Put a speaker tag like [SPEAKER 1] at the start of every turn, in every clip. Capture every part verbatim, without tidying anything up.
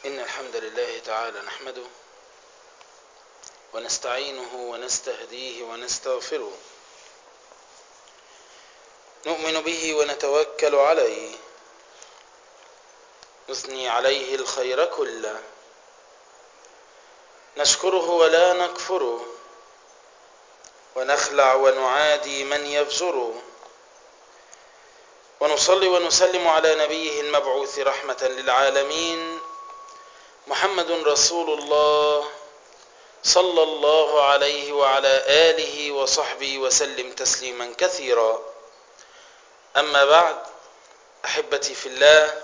[SPEAKER 1] إن الحمد لله تعالى نحمده ونستعينه ونستهديه ونستغفره، نؤمن به ونتوكل عليه، نثني عليه الخير كله، نشكره ولا نكفره، ونخلع ونعادي من يفجره، ونصلي ونسلم على نبيه المبعوث رحمة للعالمين محمد رسول الله صلى الله عليه وعلى آله وصحبه وسلم تسليما كثيرا. أما بعد، أحبتي في الله،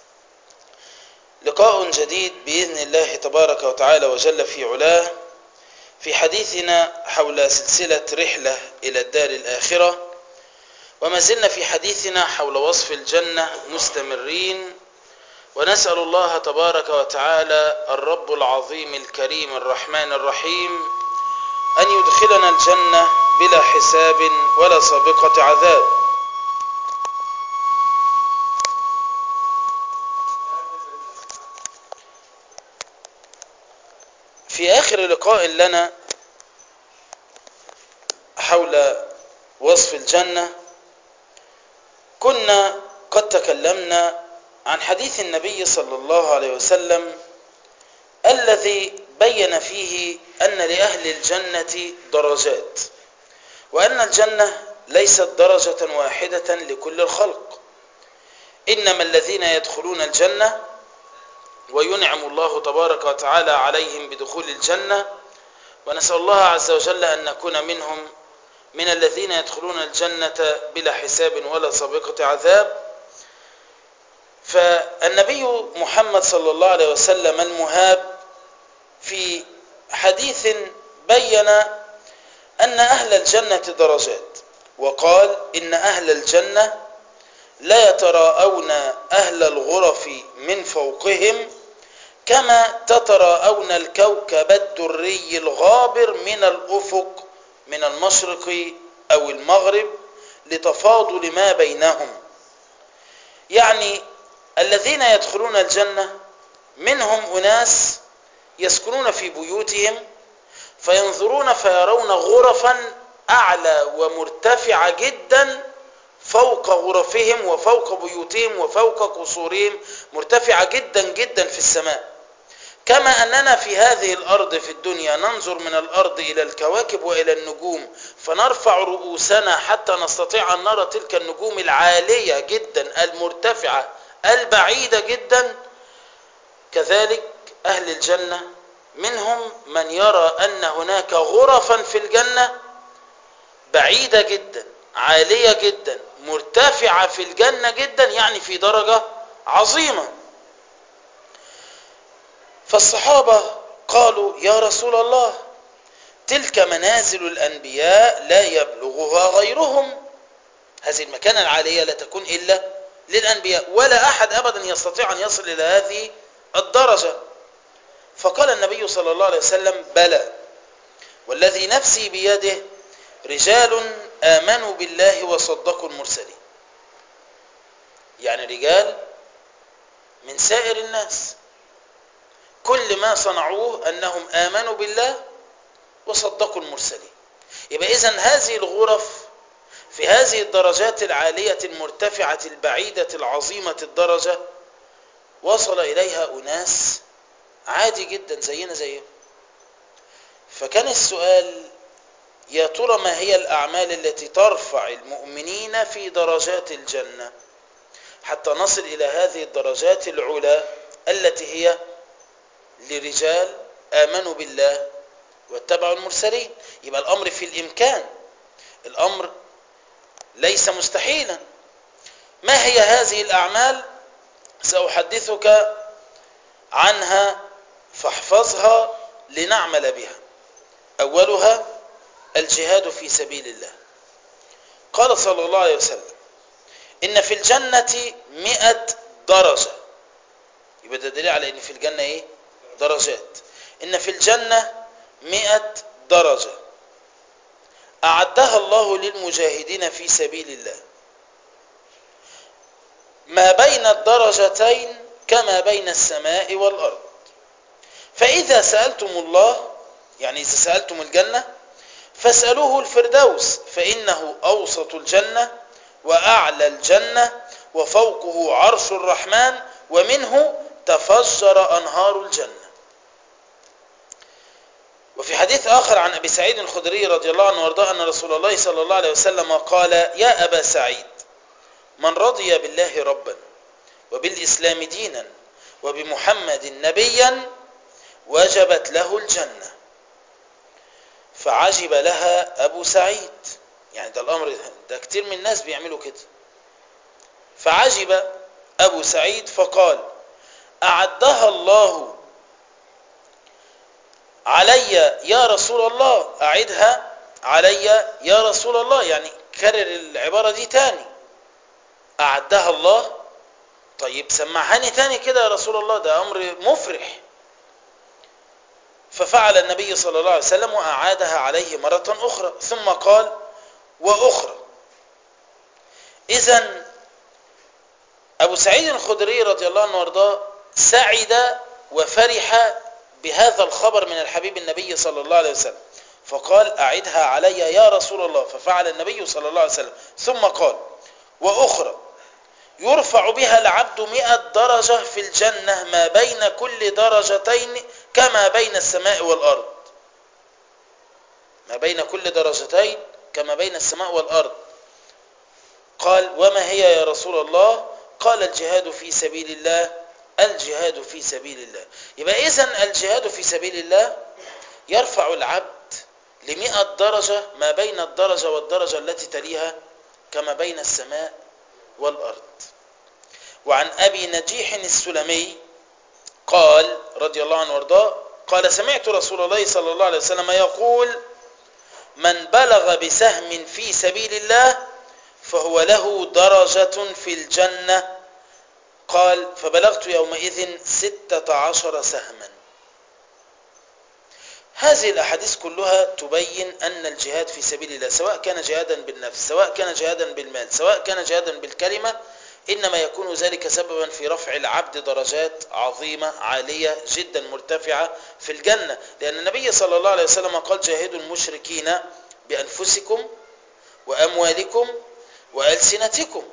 [SPEAKER 1] لقاء جديد بإذن الله تبارك وتعالى وجل في علاه في حديثنا حول سلسلة رحلة إلى الدار الآخرة، وما زلنا في حديثنا حول وصف الجنة مستمرين، ونسأل الله تبارك وتعالى الرب العظيم الكريم الرحمن الرحيم أن يدخلنا الجنة بلا حساب ولا سابقة عذاب. في آخر لقاء لنا حول وصف الجنة كنا قد تكلمنا عن حديث النبي صلى الله عليه وسلم الذي بين فيه أن لأهل الجنة درجات، وأن الجنة ليست درجة واحدة لكل الخلق، إنما الذين يدخلون الجنة وينعم الله تبارك وتعالى عليهم بدخول الجنة، ونسأل الله عز وجل أن نكون منهم، من الذين يدخلون الجنة بلا حساب ولا سابقة عذاب. فالنبي محمد صلى الله عليه وسلم المهاب في حديث بين أن أهل الجنة درجات، وقال إن أهل الجنة لا يتراءون أهل الغرف من فوقهم كما تتراءون الكوكب الدري الغابر من الأفق من المشرق أو المغرب لتفاضل ما بينهم. يعني الذين يدخلون الجنة منهم أناس يسكنون في بيوتهم فينظرون فيرون غرفا أعلى ومرتفعة جدا فوق غرفهم وفوق بيوتهم وفوق قصورهم، مرتفعة جدا جدا في السماء، كما أننا في هذه الأرض في الدنيا ننظر من الأرض إلى الكواكب وإلى النجوم فنرفع رؤوسنا حتى نستطيع أن نرى تلك النجوم العالية جدا المرتفعة البعيدة جدا. كذلك أهل الجنة منهم من يرى أن هناك غرفا في الجنة بعيدة جدا عالية جدا مرتفعة في الجنة جدا، يعني في درجة عظيمة. فالصحابة قالوا يا رسول الله، تلك منازل الأنبياء لا يبلغها غيرهم، هذه المكانة العالية لا تكون إلا للأنبياء، ولا أحد أبدا يستطيع أن يصل إلى هذه الدرجة. فقال النبي صلى الله عليه وسلم بلى، والذي نفسي بيده رجال آمنوا بالله وصدقوا المرسلين، يعني رجال من سائر الناس كل ما صنعوه أنهم آمنوا بالله وصدقوا المرسلين. يبقى إذن هذه الغرف في هذه الدرجات العالية المرتفعة البعيدة العظيمة الدرجة وصل إليها أناس عادي جدا زينا زيهم. فكان السؤال يا ترى ما هي الأعمال التي ترفع المؤمنين في درجات الجنة حتى نصل إلى هذه الدرجات العلى التي هي لرجال آمنوا بالله واتبعوا المرسلين. يبقى الأمر في الإمكان، الأمر ليس مستحيلا. ما هي هذه الأعمال؟ سأحدثك عنها فاحفظها لنعمل بها. أولها الجهاد في سبيل الله. قال صلى الله عليه وسلم إن في الجنة مئة درجة، يبقى ده دليل على إن في الجنة إيه؟ درجات. إن في الجنة مئة درجة أعدها الله للمجاهدين في سبيل الله، ما بين الدرجتين كما بين السماء والأرض. فإذا سألتم الله، يعني إذا سألتم الجنة، فاسألوه الفردوس، فإنه أوسط الجنة وأعلى الجنة وفوقه عرش الرحمن ومنه تفجر أنهار الجنة. وفي حديث آخر عن أبي سعيد الخدري رضي الله عنه وارضاه أن رسول الله صلى الله عليه وسلم قال: يا أبا سعيد، من رضي بالله ربا وبالإسلام دينا وبمحمد نبيا وجبت له الجنة. فعجب لها أبو سعيد، يعني ده الأمر ده كتير من الناس بيعملوا كده. فعجب أبو سعيد فقال: أعدها الله علي يا رسول الله، أعدها علي يا رسول الله، يعني كرر العبارة دي تاني. أعدها الله، طيب سمعهاني تاني كده يا رسول الله، ده أمر مفرح. ففعل النبي صلى الله عليه وسلم وأعادها عليه مرة أخرى، ثم قال: وأخرى. إذن أبو سعيد الخدري رضي الله عنه وارضاه سعد وفرح بهذا الخبر من الحبيب النبي صلى الله عليه وسلم، فقال: أعدها علي يا رسول الله. ففعل النبي صلى الله عليه وسلم، ثم قال: وأخرى يرفع بها العبد مئة درجة في الجنة ما بين كل درجتين كما بين السماء والأرض. ما بين كل درجتين كما بين السماء والأرض. قال: وما هي يا رسول الله؟ قال: الجهاد في سبيل الله، الجهاد في سبيل الله. يبقى إذن الجهاد في سبيل الله يرفع العبد لمئة درجة ما بين الدرجة والدرجة التي تليها كما بين السماء والأرض. وعن أبي نجيح السلمي قال رضي الله عنه وارضاه قال: سمعت رسول الله صلى الله عليه وسلم يقول: من بلغ بسهم في سبيل الله فهو له درجة في الجنة. قال: فبلغت يومئذ ستة عشر سهما. هذه الأحاديث كلها تبين أن الجهاد في سبيل الله سواء كان جهادا بالنفس، سواء كان جهادا بالمال، سواء كان جهادا بالكلمة، إنما يكون ذلك سببا في رفع العبد درجات عظيمة عالية جدا مرتفعة في الجنة، لأن النبي صلى الله عليه وسلم قال: جاهدوا المشركين بأنفسكم وأموالكم وألسنتكم.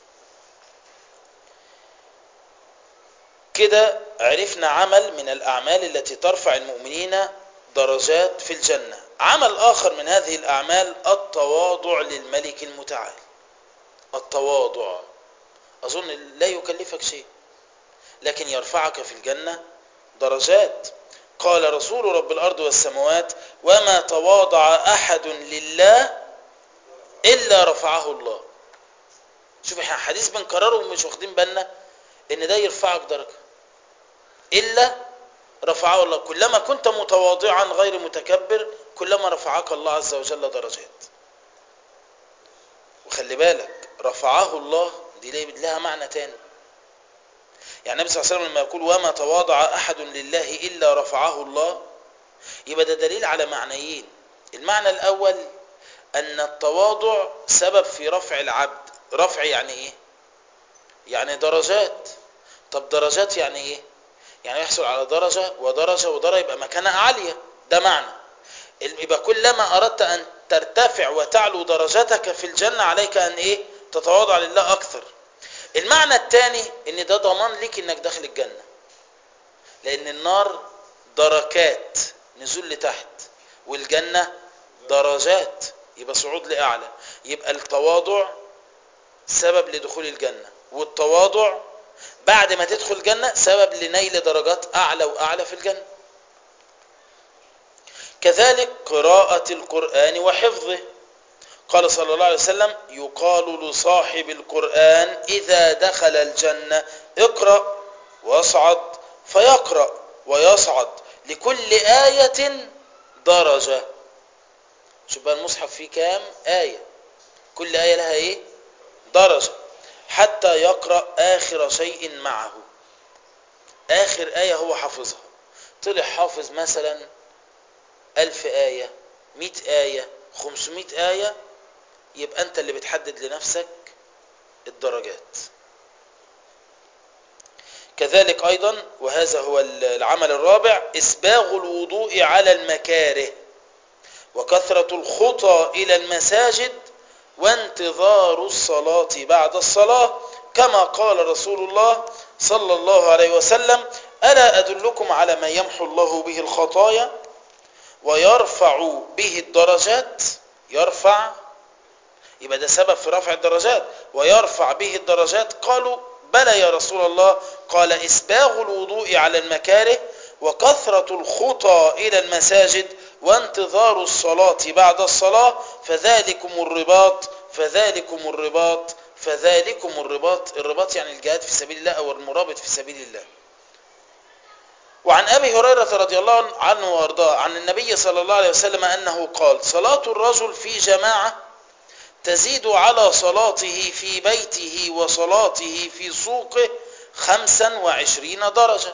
[SPEAKER 1] كده عرفنا عمل من الأعمال التي ترفع المؤمنين درجات في الجنة. عمل آخر من هذه الأعمال التواضع للملك المتعال. التواضع أظن لا يكلفك شيء، لكن يرفعك في الجنة درجات. قال رسول رب الأرض والسماوات: وما تواضع أحد لله إلا رفعه الله. شوف احنا حديث بنكرره ومش واخدين بالنا ان ده يرفعك درجة. إلا رفعه الله. كلما كنت متواضعا غير متكبر كلما رفعك الله عز وجل درجات. وخلي بالك رفعه الله دي لها معنى تاني. يعني النبي صلى الله عليه وسلم لما يقول: وما تواضع أحد لله إلا رفعه الله، يبقى ده دليل على معنيين. المعنى الأول أن التواضع سبب في رفع العبد. رفع يعني إيه؟ يعني درجات. طب درجات يعني إيه؟ يعني يحصل على درجة ودرجة ودرجة يبقى مكانها عالية. ده معنى. يبقى كلما أردت أن ترتفع وتعلو درجتك في الجنة عليك أن إيه؟ تتواضع لله أكثر. المعنى الثاني ان ده ضمان ليك انك داخل الجنة، لان النار دركات نزول لتحت والجنة درجات يبقى صعود لأعلى. يبقى التواضع سبب لدخول الجنة، والتواضع بعد ما تدخل الجنة سبب لنيل درجات أعلى وأعلى في الجنة. كذلك قراءة القرآن وحفظه. قال صلى الله عليه وسلم: يقال لصاحب القرآن إذا دخل الجنة: اقرأ واصعد، فيقرأ ويصعد لكل آية درجة. شوف بقى المصحف فيه كام آية، كل آية لها إيه؟ درجة. حتى يقرأ آخر شيء معه. آخر آية هو حافظها. طلع حافظ مثلا ألف آية، مئة آية، خمسمائة آية، يبقى أنت اللي بتحدد لنفسك الدرجات. كذلك أيضا، وهذا هو العمل الرابع، إسباغ الوضوء على المكاره، وكثرة الخطى إلى المساجد، وانتظار الصلاة بعد الصلاة، كما قال رسول الله صلى الله عليه وسلم: ألا أدلكم على ما يمحو الله به الخطايا ويرفع به الدرجات؟ يرفع، يبقى ده سبب في رفع الدرجات. ويرفع به الدرجات، قالوا بلى يا رسول الله. قال: إسباغ الوضوء على المكاره، وكثرة الخطى إلى المساجد، وانتظار الصلاة بعد الصلاة، فذلكم الرباط فذلكم الرباط فذلكم الرباط. الرباط يعني الجهاد في سبيل الله أو المرابط في سبيل الله. وعن أبي هريرة رضي الله عنه وارضاه عن النبي صلى الله عليه وسلم أنه قال: صلاة الرجل في جماعة تزيد على صلاته في بيته وصلاته في سوقه خمسا وعشرين درجة.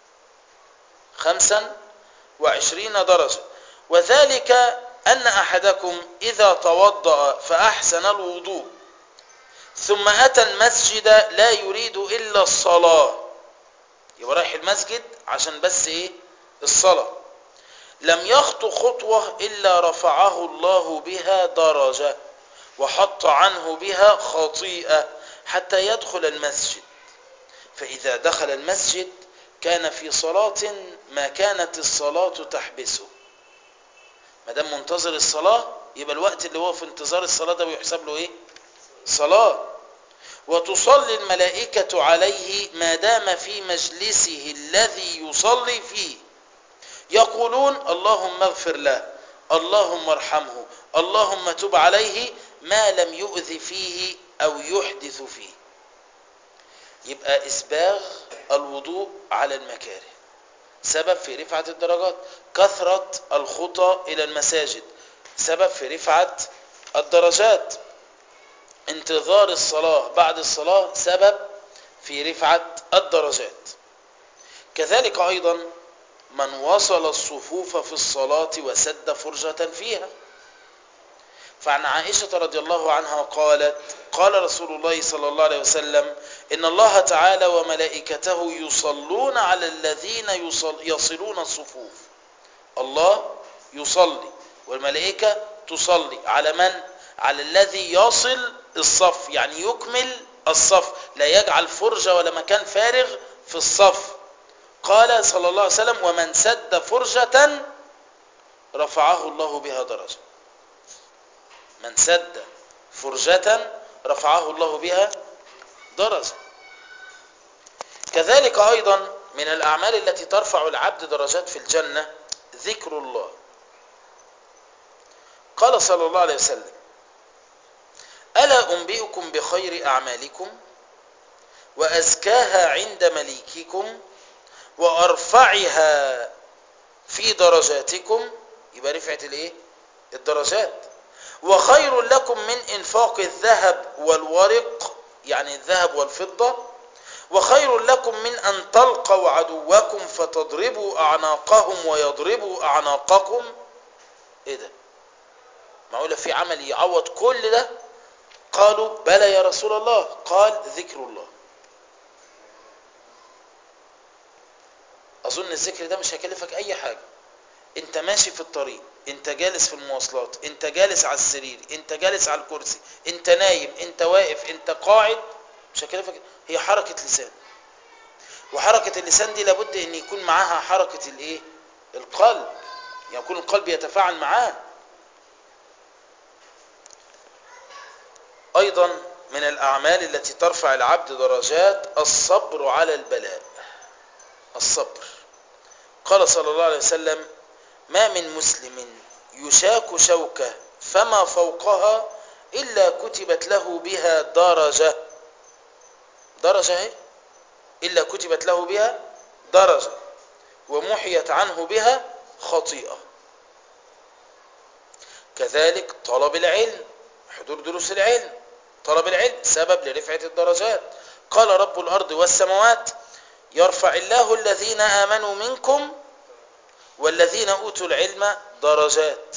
[SPEAKER 1] خمسا وعشرين درجة. وذلك أن أحدكم إذا توضأ فأحسن الوضوء ثم أتى المسجد لا يريد إلا الصلاة، يبقى رايح المسجد عشان بس إيه؟ الصلاة، لم يخطو خطوة إلا رفعه الله بها درجة وحط عنه بها خطيئة حتى يدخل المسجد. فإذا دخل المسجد كان في صلاة ما كانت الصلاة تحبسه. ما دام منتظر الصلاة يبقى الوقت اللي هو في انتظار الصلاة ده بيحسب له ايه؟ صلاة. وتصلي الملائكة عليه ما دام في مجلسه الذي يصلي فيه، يقولون: اللهم اغفر له، اللهم ارحمه، اللهم تب عليه، ما لم يؤذ فيه أو يحدث فيه. يبقى إسباغ الوضوء على المكاره سبب في رفعة الدرجات. كثرة الخطى إلى المساجد سبب في رفعة الدرجات. انتظار الصلاة بعد الصلاة سبب في رفعة الدرجات. كذلك أيضا من وصل الصفوف في الصلاة وسد فرجة فيها. فعن عائشة رضي الله عنها قالت: قال رسول الله صلى الله عليه وسلم: إن الله تعالى وملائكته يصلون على الذين يصل يصلون الصفوف. الله يصلي والملائكة تصلي على من؟ على الذي يصل الصف، يعني يكمل الصف، لا يجعل فرجة ولا مكان فارغ في الصف. قال صلى الله عليه وسلم: ومن سد فرجة رفعه الله بها درجة. من سد فرجة رفعه الله بها درجة. كذلك أيضا من الأعمال التي ترفع العبد درجات في الجنة ذكر الله. قال صلى الله عليه وسلم: ألا أنبئكم بخير أعمالكم وأزكاها عند مليككم وأرفعها في درجاتكم؟ يبقى رفعت الايه؟ الدرجات. وخير لكم من إنفاق الذهب والورق، يعني الذهب والفضة. وخير لكم من أن تلقوا عدوكم فتضربوا أعناقهم ويضربوا أعناقكم. إيه ده؟ معقولة في عمل يعوض كل ده؟ قالوا: بلى يا رسول الله. قال: ذكر الله. أظن الذكر ده مش هيكلفك أي حاجة. انت ماشي في الطريق، انت جالس في المواصلات، انت جالس على السرير، انت جالس على الكرسي، انت نايم، انت واقف، انت قاعد، مش هيكلفك. هي حركة لسان، وحركة اللسان دي لابد ان يكون معاها حركة الايه؟ القلب، يعني يكون القلب يتفاعل معاه. ايضا من الاعمال التي ترفع العبد درجات الصبر على البلاء. الصبر. قال صلى الله عليه وسلم: ما من مسلم يشاك شوكة فما فوقها إلا كتبت له بها درجة. درجة ايه؟ إلا كتبت له بها درجة ومحيت عنه بها خطيئة. كذلك طلب العلم، حضور دروس العلم. طلب العلم سبب لرفعة الدرجات. قال رب الأرض والسماوات: يرفع الله الذين آمنوا منكم والذين أوتوا العلم درجات.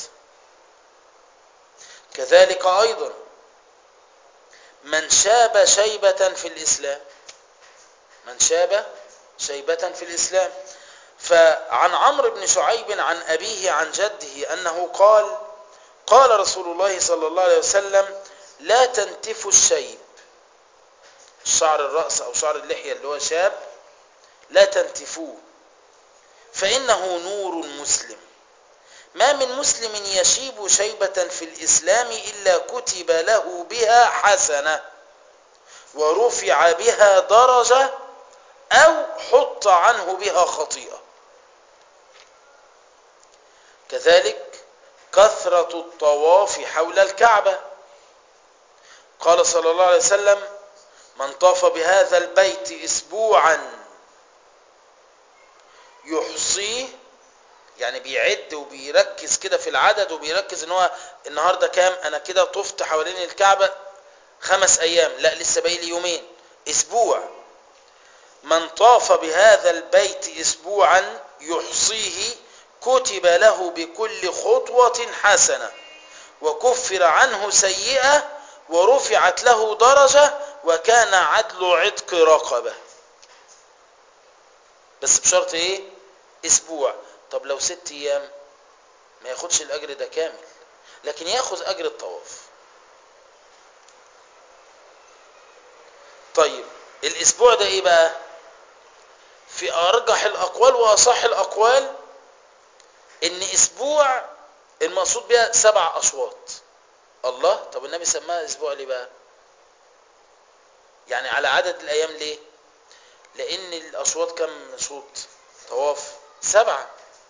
[SPEAKER 1] كذلك أيضا من شاب شيبة في الإسلام. من شاب شيبة في الإسلام. فعن عمرو بن شعيب عن أبيه عن جده أنه قال قال رسول الله صلى الله عليه وسلم لا تنتفوا الشيب، شعر الرأس أو شعر اللحية اللي هو شاب، لا تنتفوه فإنه نور مسلم، ما من مسلم يشيب شيبة في الإسلام إلا كتب له بها حسنة ورفع بها درجة أو حط عنه بها خطيئة. كذلك كثرة الطواف حول الكعبة، قال صلى الله عليه وسلم من طاف بهذا البيت أسبوعا يحصيه، يعني بيعد وبيركز كده في العدد وبيركز ان هو النهارده كام، انا كده طفت حوالين الكعبة خمس ايام، لا لسه باقي لي يومين، اسبوع. من طاف بهذا البيت اسبوعا يحصيه كتب له بكل خطوة حسنة وكفر عنه سيئة ورفعت له درجة وكان عدل عتق رقبة، بس بشرط ايه؟ اسبوع. طب لو ست ايام ما ياخدش الاجر ده كامل، لكن ياخذ اجر الطواف. طيب الاسبوع ده ايه بقى؟ في ارجح الاقوال واصح الاقوال ان اسبوع المقصود بها سبع اشواط. الله، طب النبي سماها اسبوع ليه بقى؟ يعني على عدد الايام ليه؟ لان الاشواط كم شوط طواف؟ سبعة.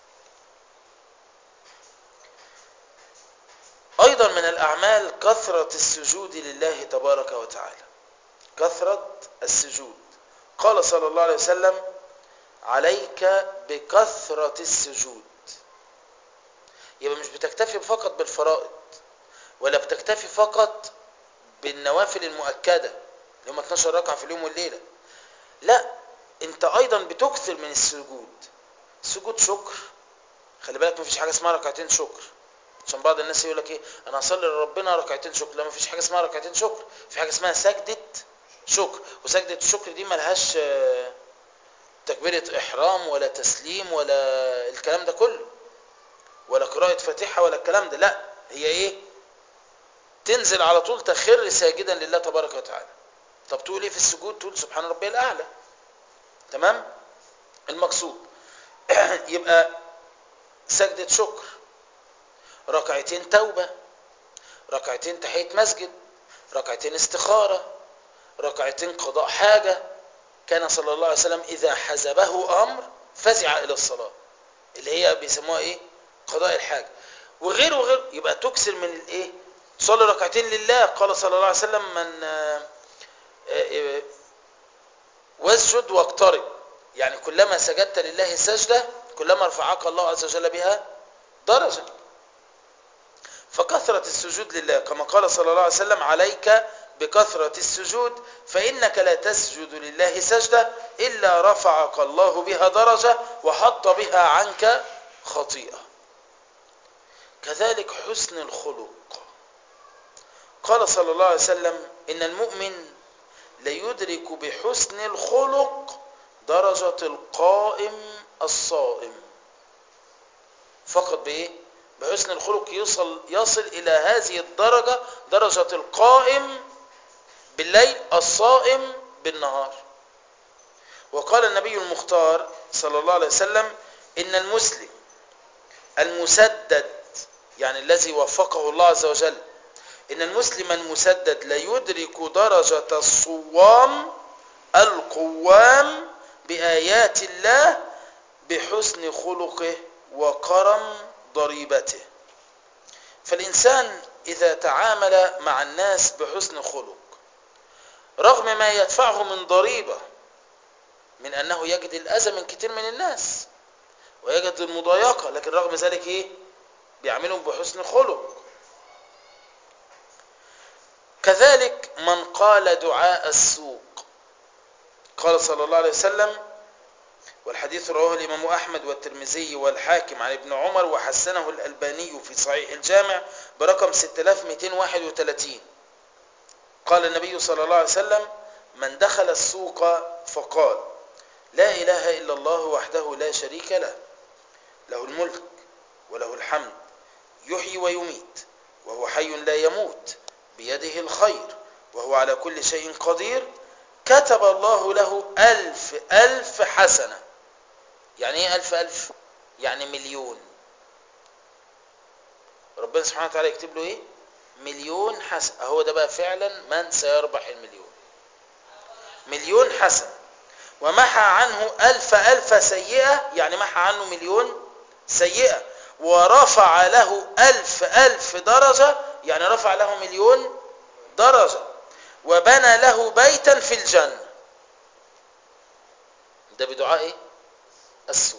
[SPEAKER 1] ايضا من الاعمال كثرة السجود لله تبارك وتعالى، كثرة السجود. قال صلى الله عليه وسلم عليك بكثرة السجود. يبقى مش بتكتفي فقط بالفرائض ولا بتكتفي فقط بالنوافل المؤكدة اللي هم اتناشر ركعة في اليوم والليلة، لا انت ايضا بتكثر من السجود. سجود شكر، خلي بالك مفيش حاجة اسمها ركعتين شكر، عشان بعض الناس يقول لك ايه انا هصلي لربنا ركعتين شكر، لا مفيش حاجة اسمها ركعتين شكر، في حاجة اسمها سجدة شكر، وسجدة الشكر دي ملهاش تكبيرة احرام ولا تسليم ولا الكلام ده كله ولا قراءة فاتحة ولا الكلام ده، لا هي ايه؟ تنزل على طول تخر ساجدا لله تبارك وتعالى. طب تقول ايه في السجود؟ تقول سبحان ربي الاعلى. تمام؟ المقصود يبقى سجدة شكر، ركعتين توبة، ركعتين تحية مسجد، ركعتين استخارة، ركعتين قضاء حاجة. كان صلى الله عليه وسلم إذا حزبه أمر فزع إلى الصلاة، اللي هي بيسموها إيه؟ قضاء الحاجة. وغير وغير يبقى تكسر من الإيه؟ تصلي ركعتين لله. قال صلى الله عليه وسلم من واسجد واقترب، يعني كلما سجدت لله سجدة كلما رفعك الله عز وجل بها درجة. فكثرة السجود لله كما قال صلى الله عليه وسلم عليك بكثرة السجود فإنك لا تسجد لله سجدة إلا رفعك الله بها درجة وحط بها عنك خطيئة. كذلك حسن الخلق، قال صلى الله عليه وسلم إن المؤمن ليدرك بحسن الخلق درجة القائم الصائم. فقط بإيه؟ بحسن الخلق يصل, يصل إلى هذه الدرجة، درجة القائم بالليل الصائم بالنهار. وقال النبي المختار صلى الله عليه وسلم إن المسلم المسدد، يعني الذي وفقه الله عز وجل، إن المسلم المسدد ليدرك درجة الصوام القوام بآيات الله بحسن خلقه وكرم ضريبته. فالإنسان إذا تعامل مع الناس بحسن خلق رغم ما يدفعه من ضريبة من أنه يجد الأذى من كتير من الناس ويجد المضايقة، لكن رغم ذلك إيه؟ بيعملهم بحسن خلق. كذلك من قال دعاء السوق، قال صلى الله عليه وسلم، والحديث رواه الإمام أحمد والترمذي والحاكم عن ابن عمر وحسنه الألباني في صحيح الجامع برقم ستة آلاف ومئتين وواحد وثلاثين، قال النبي صلى الله عليه وسلم من دخل السوق فقال لا إله إلا الله وحده لا شريك له، له الملك وله الحمد، يحيي ويميت وهو حي لا يموت، بيده الخير وهو على كل شيء قدير، كتب الله له ألف ألف حسنة. يعني ايه ألف ألف؟ يعني مليون. ربنا سبحانه وتعالى يكتب له ايه؟ مليون حسنة. هو ده بقى فعلا من سيربح المليون. مليون حسنة. ومحى عنه ألف ألف سيئة، يعني محى عنه مليون سيئة. ورفع له ألف ألف درجة، يعني رفع له مليون درجة. وبنى له بيتا في الجنة. ده بدعاء ايه؟ السوق.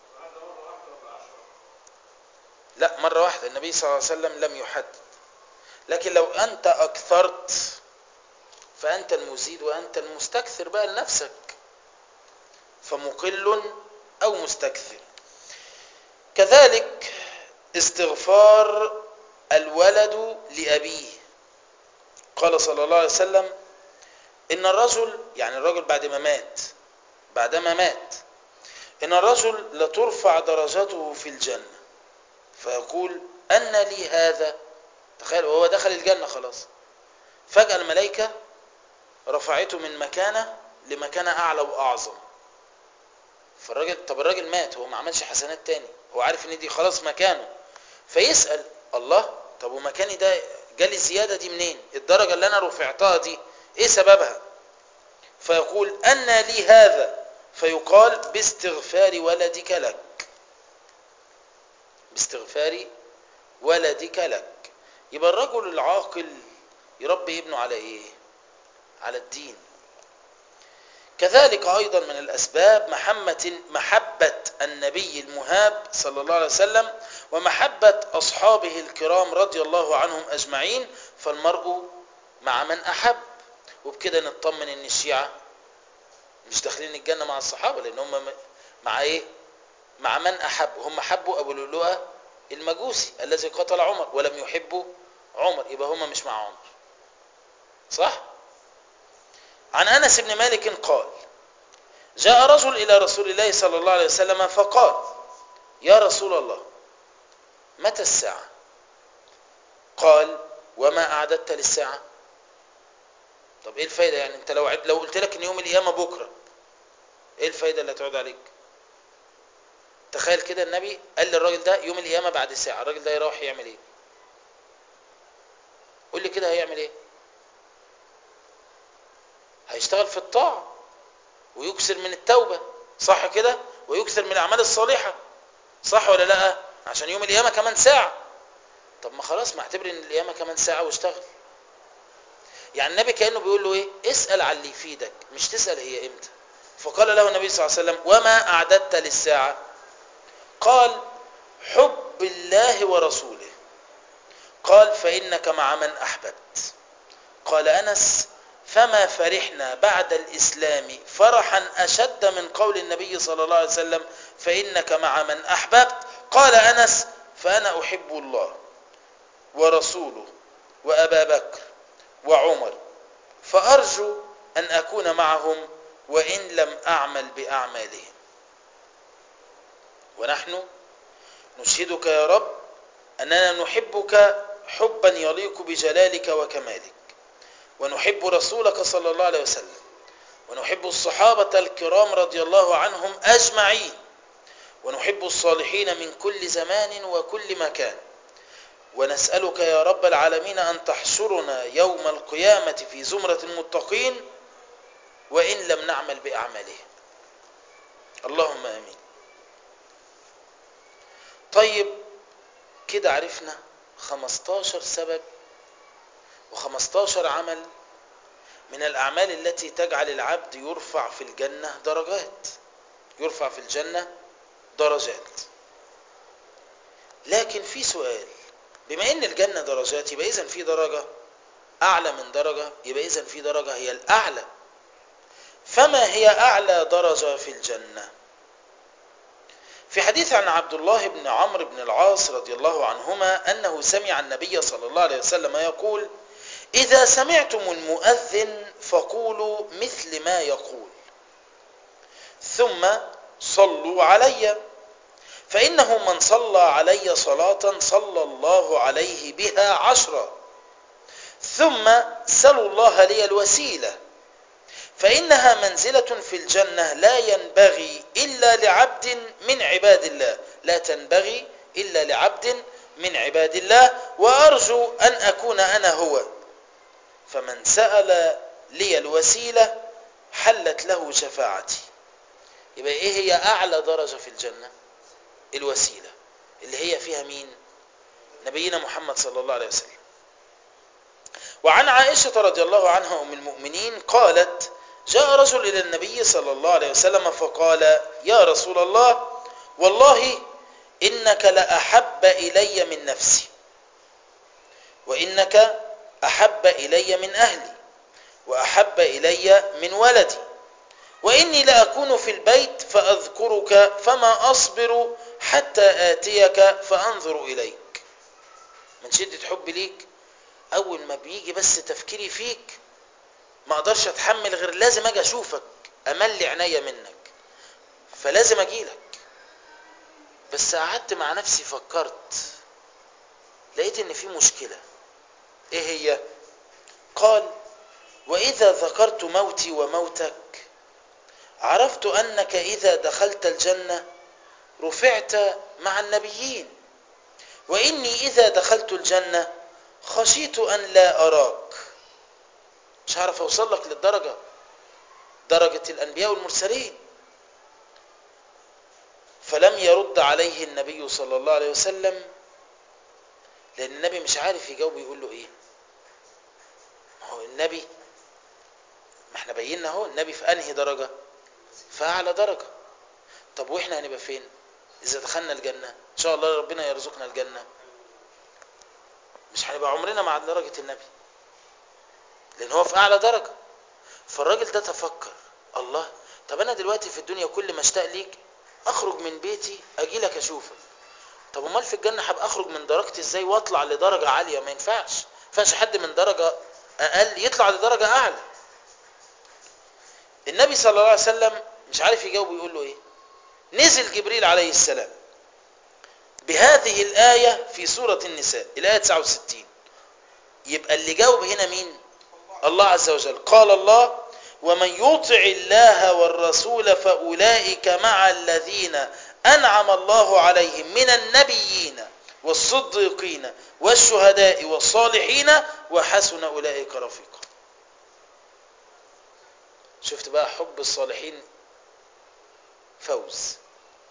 [SPEAKER 1] لا، مرة واحدة. النبي صلى الله عليه وسلم لم يحدد. لكن لو أنت أكثرت فأنت المزيد وأنت المستكثر بقى لنفسك، فمقل أو مستكثر. كذلك استغفار الولد لأبيه. قال صلى الله عليه وسلم إن الرجل، يعني الرجل بعد ما مات، بعدما مات، إن الرجل لترفع درجته في الجنة فيقول أن لي هذا. تخيل وهو دخل الجنة خلاص، فجأة الملائكة رفعته من مكانه لمكانه أعلى وأعظم. فالراجل، طب الراجل مات، هو ما عملش حسنات تاني، هو عارف ان دي خلاص مكانه، فيسأل الله طب ومكاني ده جالي الزيادة دي منين؟ الدرجة اللي انا رفعتها دي ايه سببها؟ فيقول أن لي هذا، فيقال باستغفار ولدك لك. باستغفار ولدك لك. يبقى الرجل العاقل يربي ابنه على ايه؟ على الدين. كذلك أيضا من الأسباب محبة محبة النبي المهاب صلى الله عليه وسلم ومحبة أصحابه الكرام رضي الله عنهم أجمعين. فالمرء مع من أحب. وبكده نطمن إن الشيعة مش داخلين الجنة مع الصحابة، لأن هم مع إيه؟ مع من أحب. هم حبوا أبو لؤلؤة المجوسي الذي قتل عمر ولم يحبوا عمر، يبقى هم مش مع عمر. صح؟ عن أنس بن مالك قال جاء رجل إلى رسول الله صلى الله عليه وسلم فقال يا رسول الله متى الساعة؟ قال وما أعددت للساعة؟ طب إيه الفايدة يعني؟ أنت لو لو قلت لك إن يوم القيامة بكرة، إيه الفايدة اللي هتعود عليك؟ تخيل كده النبي قال للراجل ده يوم القيامة بعد ساعة، الراجل ده يروح يعمل إيه؟ قول لي كده هيعمل إيه؟ هيشتغل في الطاعة ويكثر من التوبة، صح كده؟ ويكثر من الأعمال الصالحة، صح ولا لا؟ عشان يوم القيامة كمان ساعة. طب ما خلاص، ما اعتبر ان القيامة كمان ساعة واشتغل. يعني النبي كأنه بيقول له ايه؟ اسأل على اللي يفيدك، مش تسأل هي امتى. فقال له النبي صلى الله عليه وسلم وما أعددت للساعة؟ قال حب الله ورسوله. قال فإنك مع من أحببت. قال أنس فما فرحنا بعد الإسلام فرحا أشد من قول النبي صلى الله عليه وسلم فإنك مع من أحببت. قال أنس فأنا أحب الله ورسوله وأبا بكر وعمر فأرجو أن أكون معهم وإن لم أعمل بأعمالهم. ونحن نشهدك يا رب أننا نحبك حبا يليق بجلالك وكمالك، ونحب رسولك صلى الله عليه وسلم، ونحب الصحابة الكرام رضي الله عنهم أجمعين، ونحب الصالحين من كل زمان وكل مكان، ونسألك يا رب العالمين أن تحشرنا يوم القيامة في زمرة المتقين وإن لم نعمل بأعمالهم. اللهم آمين. طيب كده عرفنا خمستاشر سبب وخمستاشر عمل من الأعمال التي تجعل العبد يرفع في الجنة درجات، يرفع في الجنة درجات. لكن في سؤال، بما ان الجنة درجات يبقى اذن في درجة اعلى من درجة، يبقى اذن في درجة هي الاعلى. فما هي اعلى درجة في الجنة؟ في حديث عن عبد الله بن عمرو بن العاص رضي الله عنهما انه سمع النبي صلى الله عليه وسلم يقول اذا سمعتم المؤذن فقولوا مثل ما يقول، ثم صلوا علي، فإنه من صلى علي صلاة صلى الله عليه بها عشرا، ثم سلوا الله لي الوسيلة، فإنها منزلة في الجنة لا ينبغي إلا لعبد من عباد الله، لا تنبغي إلا لعبد من عباد الله، وأرجو أن أكون أنا هو، فمن سأل لي الوسيلة حلت له شفاعتي. يبقى إيه هي أعلى درجة في الجنة؟ الوسيلة، اللي هي فيها مين؟ نبينا محمد صلى الله عليه وسلم. وعن عائشة رضي الله عنها أم المؤمنين قالت: جاء رجل إلى النبي صلى الله عليه وسلم فقال: يا رسول الله، والله إنك لأحب إلي من نفسي، وإنك أحب إلي من أهلي، وأحب إلي من ولدي، وإني لأكون في البيت فأذكرك فما أصبر حتى آتيك فأنظر إليك. من شدة حبي ليك أول ما بيجي بس تفكيري فيك ما أقدرش أتحمل غير لازم أجي أشوفك، أملي عينيا منك، فلازم أجيلك. بس قعدت مع نفسي فكرت، لقيت إن في مشكلة. إيه هي؟ قال: وإذا ذكرت موتي وموتك عرفت أنك إذا دخلت الجنة رفعت مع النبيين، وإني إذا دخلت الجنة خشيت أن لا أراك. مش هعرف أوصل لك للدرجة درجة الأنبياء والمرسلين. فلم يرد عليه النبي صلى الله عليه وسلم، لأن النبي مش عارف يجاوب يقول له إيه. ما هو النبي، ما احنا بينا اهو النبي في أنهي درجة؟ في أعلى درجة. طب وإحنا هنبقى فين إذا دخلنا الجنة؟ إن شاء الله ربنا يرزقنا الجنة، مش هنبقى عمرنا مع درجة النبي، لأن هو في أعلى درجة. فالراجل ده تفكر: الله، طب أنا دلوقتي في الدنيا كل ما اشتاق ليك أخرج من بيتي أجي لك أشوفك، طب أمال في الجنة هبقى أخرج من درجتي إزاي وأطلع لدرجة عالية؟ ما ينفعش، ما ينفعش حد من درجة أقل يطلع لدرجة أعلى. النبي صلى الله عليه وسلم مش عارف يجاوب يقول له إيه. نزل جبريل عليه السلام بهذه الآية في سورة النساء، الآية تسعة وستين. يبقى اللي جاوب هنا مين؟ الله عز وجل. قال الله: ومن يطع الله والرسول فأولئك مع الذين أنعم الله عليهم من النبيين والصديقين والشهداء والصالحين وحسن أولئك رفيقا. شفت بقى حب الصالحين فوز.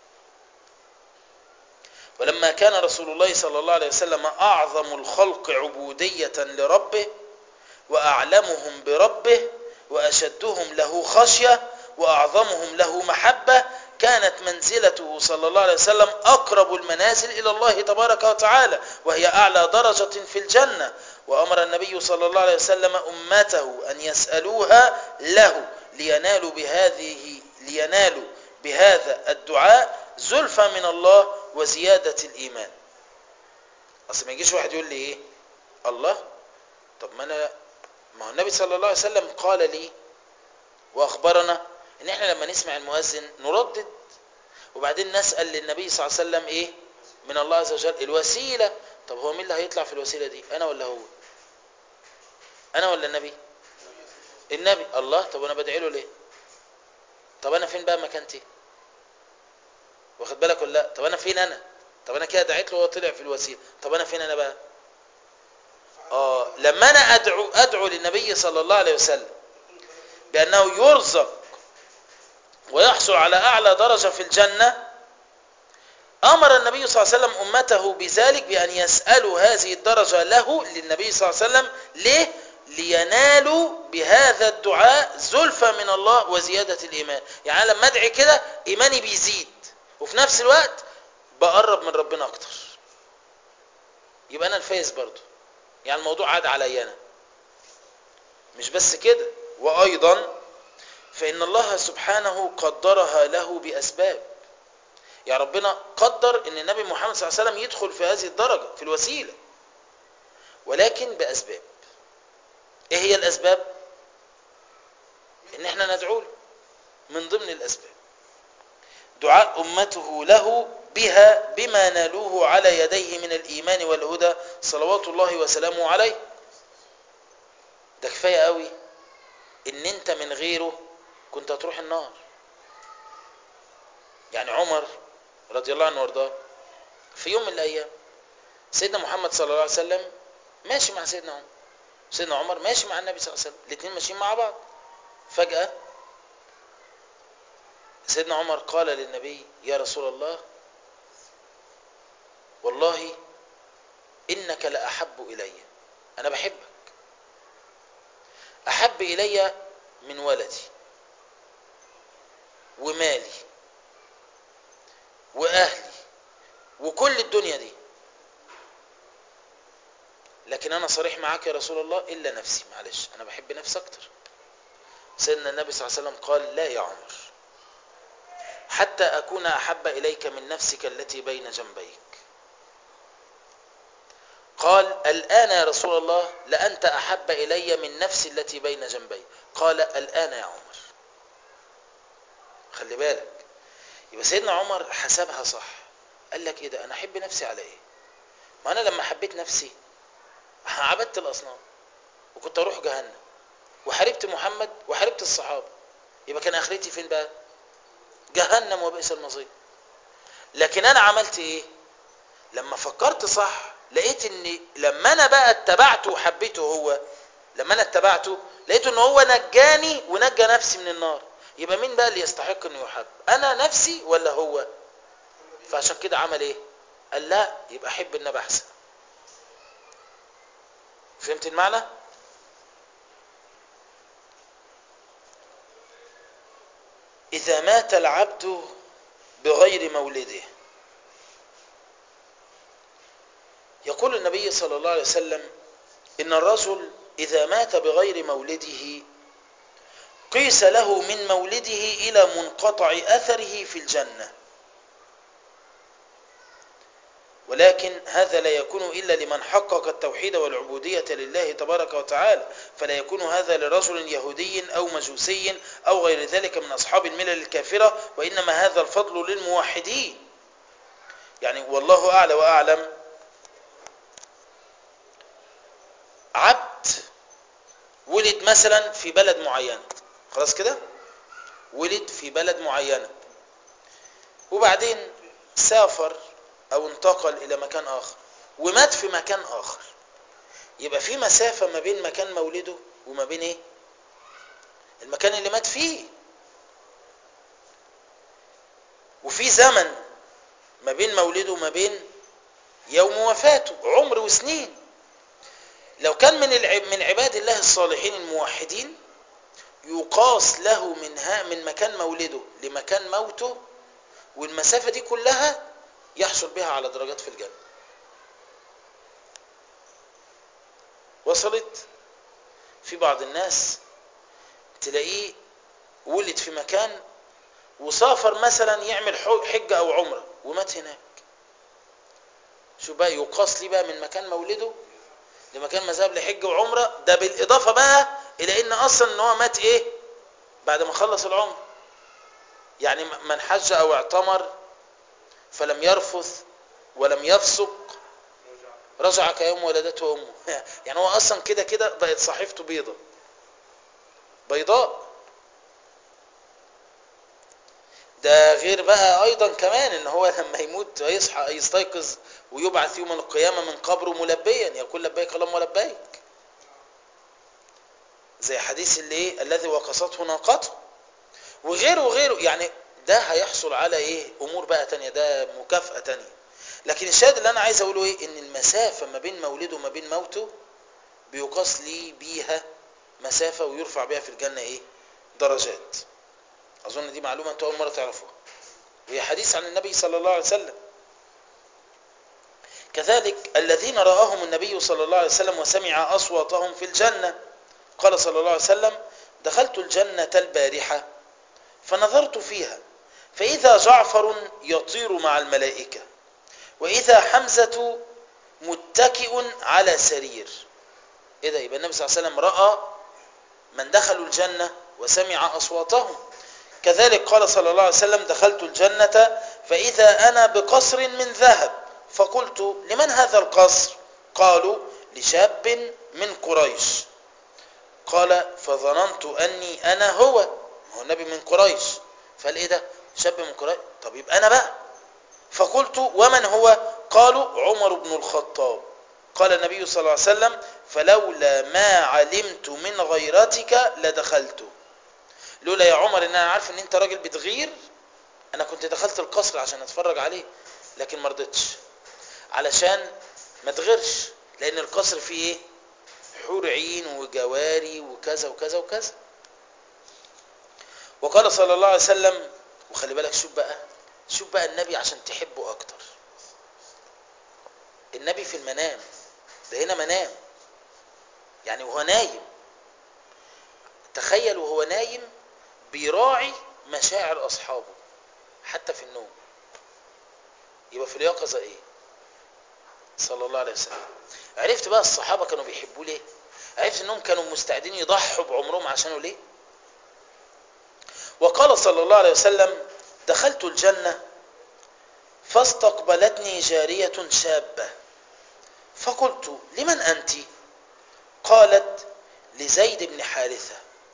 [SPEAKER 1] ولما كان رسول الله صلى الله عليه وسلم أعظم الخلق عبودية لربه وأعلمهم بربه وأشدهم له خشية وأعظمهم له محبة، كانت منزلته صلى الله عليه وسلم أقرب المنازل إلى الله تبارك وتعالى، وهي أعلى درجة في الجنة. وأمر النبي صلى الله عليه وسلم أمته أن يسألوها له لينالوا بهذه لينالوا بهذا الدعاء زلفى من الله وزيادة الإيمان. أصل ما يجيش واحد يقول لي إيه الله، طب ما أنا ما هو النبي صلى الله عليه وسلم قال لي وأخبرنا إن إحنا لما نسمع المؤذن نردد، وبعدين نسأل للنبي صلى الله عليه وسلم إيه من الله عز وجل الوسيلة. طب هو مين اللي هيطلع في الوسيلة دي، أنا ولا هو؟ أنا ولا النبي؟ النبي. الله، طب أنا بدعي له ليه؟ طب أنا فين بقى مكانتي؟ واخد بالك ولا لا؟ طب أنا فين أنا؟ طب أنا كده دعيت له وهو طلع في الوسيلة، طب أنا فين أنا بقى؟ آه لما أنا أدعو أدعو للنبي صلى الله عليه وسلم بأنه يرزق ويحصل على أعلى درجة في الجنة، أمر النبي صلى الله عليه وسلم أمته بذلك بأن يسألوا هذه الدرجة له للنبي صلى الله عليه وسلم. ليه؟ لينالوا بهذا الدعاء زلفى من الله وزيادة الإيمان. يعني لما أدعي كده إيماني بيزيد، وفي نفس الوقت بقرب من ربنا أكتر، يبقى أنا الفايز برضو. يعني الموضوع عاد علي أنا. مش بس كده، وأيضا فإن الله سبحانه قدرها له بأسباب. يعني ربنا قدر ان النبي محمد صلى الله عليه وسلم يدخل في هذه الدرجة في الوسيلة، ولكن بأسباب. ايه هي الأسباب؟ ان احنا ندعو له من ضمن الأسباب. دعاء أمته له بها بما نالوه على يديه من الإيمان والهدى صلوات الله وسلامه عليه. ده كفاية قوي إن أنت من غيره كنت هتروح النار. يعني عمر رضي الله عنه وارضاه في يوم من الأيام سيدنا محمد صلى الله عليه وسلم ماشي مع سيدنا عمر، سيدنا عمر ماشي مع النبي صلى الله عليه وسلم، الاثنين ماشيين مع بعض. فجأة سيدنا عمر قال للنبي: يا رسول الله، والله إنك لأحب إلي، أنا بحبك، أحب إلي من ولدي ومالي وأهلي وكل الدنيا دي، لكن أنا صريح معاك يا رسول الله إلا نفسي، معلش أنا بحب نفسي أكتر. سيدنا النبي صلى الله عليه وسلم قال: لا يا عمر، حتى أكون أحب إليك من نفسك التي بين جنبيك. قال: الآن يا رسول الله لأنت أحب إلي من نفسي التي بين جنبي. قال: الآن يا عمر. خلي بالك، يبقى سيدنا عمر حسبها صح، قال لك: إيه ده، أنا أحب نفسي على إيه؟ ما أنا لما حبيت نفسي عبدت الأصنام وكنت أروح جهنم وحاربت محمد وحاربت الصحابة، يبقى كان آخرتي فين بقى؟ جهنم وبئس المصير. لكن أنا عملت إيه؟ لما فكرت صح لقيت ان لما انا بقى اتبعته وحبيته هو، لما انا اتبعته لقيت ان هو نجاني ونجى نفسي من النار. يبقى مين بقى اللي يستحق انه يحب، انا نفسي ولا هو؟ فعشان كده عمل ايه؟ قال: لا، يبقى احب النبي احسن. فهمت المعنى؟ اذا مات العبد بغير مولده، يقول النبي صلى الله عليه وسلم: إن الرجل إذا مات بغير مولده قيس له من مولده إلى منقطع أثره في الجنة، ولكن هذا لا يكون إلا لمن حقق التوحيد والعبودية لله تبارك وتعالى، فلا يكون هذا لرجل يهودي أو مجوسي أو غير ذلك من أصحاب الملل الكافرة، وإنما هذا الفضل للموحدين. يعني والله أعلى وأعلم، عبد ولد مثلا في بلد معينة، خلاص كده، ولد في بلد معينة وبعدين سافر او انتقل الى مكان اخر ومات في مكان اخر، يبقى في مسافة ما بين مكان مولده وما بين ايه؟ المكان اللي مات فيه، وفي زمن ما بين مولده وما بين يوم وفاته، عمر وسنين. لو كان من من عباد الله الصالحين الموحدين يقاس له من من مكان مولده لمكان موته، والمسافة دي كلها يحصل بها على درجات في الجنة. وصلت؟ في بعض الناس تلاقيه ولد في مكان وسافر مثلا يعمل حجة او عمرة ومات هناك، شو بقى يقاس لي بقى من مكان مولده لمكان مذهب لحجة وعمرة، ده بالاضافة بقى الى ان اصلا ان هو مات ايه بعد ما خلص العمر. يعني من حج او اعتمر فلم يرفث ولم يفسق رجع كيوم ولدته امه. يعني هو اصلا كده كده بقت صحيفته بيضة بيضاء. ده غير بقى ايضا كمان ان هو لما يموت يصحى يستيقظ ويبعث يوم القيامة من قبره ملبيا يقول: لبيك اللهم لبيك، زي حديث اللي ايه الذي وقصته ناقته، وغيره وغيره. يعني ده هيحصل على ايه امور بقى تانية، ده مكافأة تانية. لكن الشاهد اللي انا عايز اقوله ايه، ان المسافة ما بين مولده وما بين موته بيقاس لي بيها مسافة ويرفع بيها في الجنة ايه درجات. اظن دي معلومة انتوا اول مرة تعرفوها، وهي حديث عن النبي صلى الله عليه وسلم. كذلك الذين رآهم النبي صلى الله عليه وسلم وسمع أصواتهم في الجنة، قال صلى الله عليه وسلم: دخلت الجنة البارحة فنظرت فيها فإذا جعفر يطير مع الملائكة، وإذا حمزة متكئ على سرير. إيه ده؟ يبقى النبي صلى الله عليه وسلم رأى من دخلوا الجنة وسمع أصواتهم. كذلك قال صلى الله عليه وسلم دخلت الجنة فإذا أنا بقصر من ذهب فقلت لمن هذا القصر؟ قالوا لشاب من قريش. قال فظننت أني أنا هو، هو النبي من قريش، فقال إيه ده شاب من قريش، طب يبقى أنا بقى. فقلت ومن هو؟ قالوا عمر بن الخطاب. قال النبي صلى الله عليه وسلم فلولا ما علمت من غيرتك لدخلت، لولا يا عمر ان انا عارف ان انت راجل بتغير انا كنت دخلت القصر عشان اتفرج عليه، لكن ما رضيتش علشان ما تغيرش، لان القصر فيه ايه؟ حور عين وجواري وكذا وكذا وكذا. وقال صلى الله عليه وسلم، وخلي بالك شوف بقى شوف بقى النبي عشان تحبه اكتر، النبي في المنام، ده هنا منام يعني وهو نايم، تخيل وهو نايم بيراعي مشاعر اصحابه حتى في النوم، يبقى في اليقظة ايه صلى الله عليه وسلم. عرفت بقى الصحابة كانوا بيحبوه ليه؟ عرفت انهم كانوا مستعدين يضحوا بعمرهم عشانه ليه؟ وقال صلى الله عليه وسلم دخلت الجنة فاستقبلتني جارية شابة فقلت لمن أنت؟ قالت لزيد بن حارثة.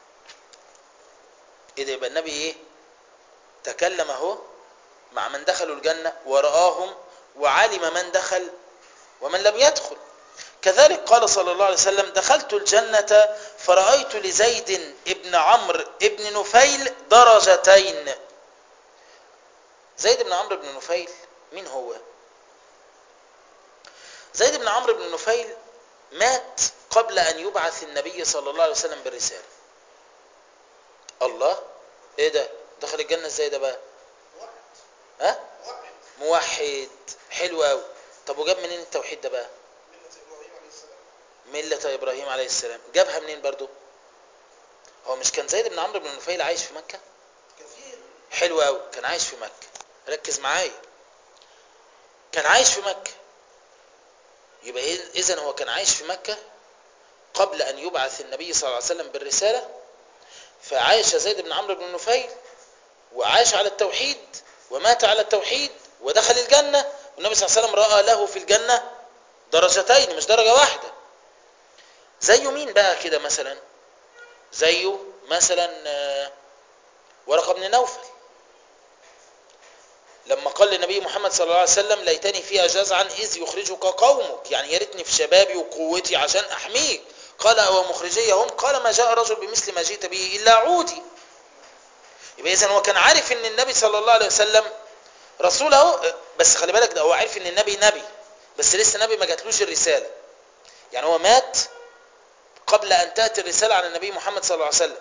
[SPEAKER 1] إذا يبقى النبي إيه؟ تكلم اهو مع من دخلوا الجنة ورآهم وعلم من دخل ومن لم يدخل. كذلك قال صلى الله عليه وسلم دخلت الجنة فرأيت لزيد ابن عمرو ابن نفيل درجتين. زيد بن عمرو بن نفيل مين هو؟ زيد بن عمرو بن نفيل مات قبل أن يبعث النبي صلى الله عليه وسلم بالرسالة. الله، ايه ده دخل الجنة ازاي ده بقى؟ ها؟ موحد، حلو قوي. طب وجاب منين التوحيد ده بقى؟ ملة إبراهيم عليه السلام. جابها منين برضو؟ هو مش كان زيد بن عمرو بن نفيل عايش في مكة؟ كثير. حلو قوي، كان عايش في مكة، ركز معايا، كان عايش في مكة، يبقى إذن هو كان عايش في مكة قبل أن يبعث النبي صلى الله عليه وسلم بالرسالة، فعايش زيد بن عمرو بن نفيل وعاش على التوحيد ومات على التوحيد ودخل الجنة، والنبي صلى الله عليه وسلم رأى له في الجنة درجتين مش درجة واحدة. زيه مين بقى كده مثلا؟ زيه مثلا ورقة بن نوفل لما قال للنبي محمد صلى الله عليه وسلم ليتني فيها جزعا إذ يخرجك قومك، يعني يا ريتني في شبابي وقوتي عشان أحميك. قال أو مخرجي هم؟ قال ما جاء رجل بمثل ما جئت به إلا عودي. يبقى إذن هو كان عارف إن النبي صلى الله عليه وسلم رسوله، بس خلي بالك ده هو عارف إن النبي نبي بس لسه نبي ما جاتلوش الرسالة، يعني هو مات قبل أن تأتي الرسالة عن النبي محمد صلى الله عليه وسلم.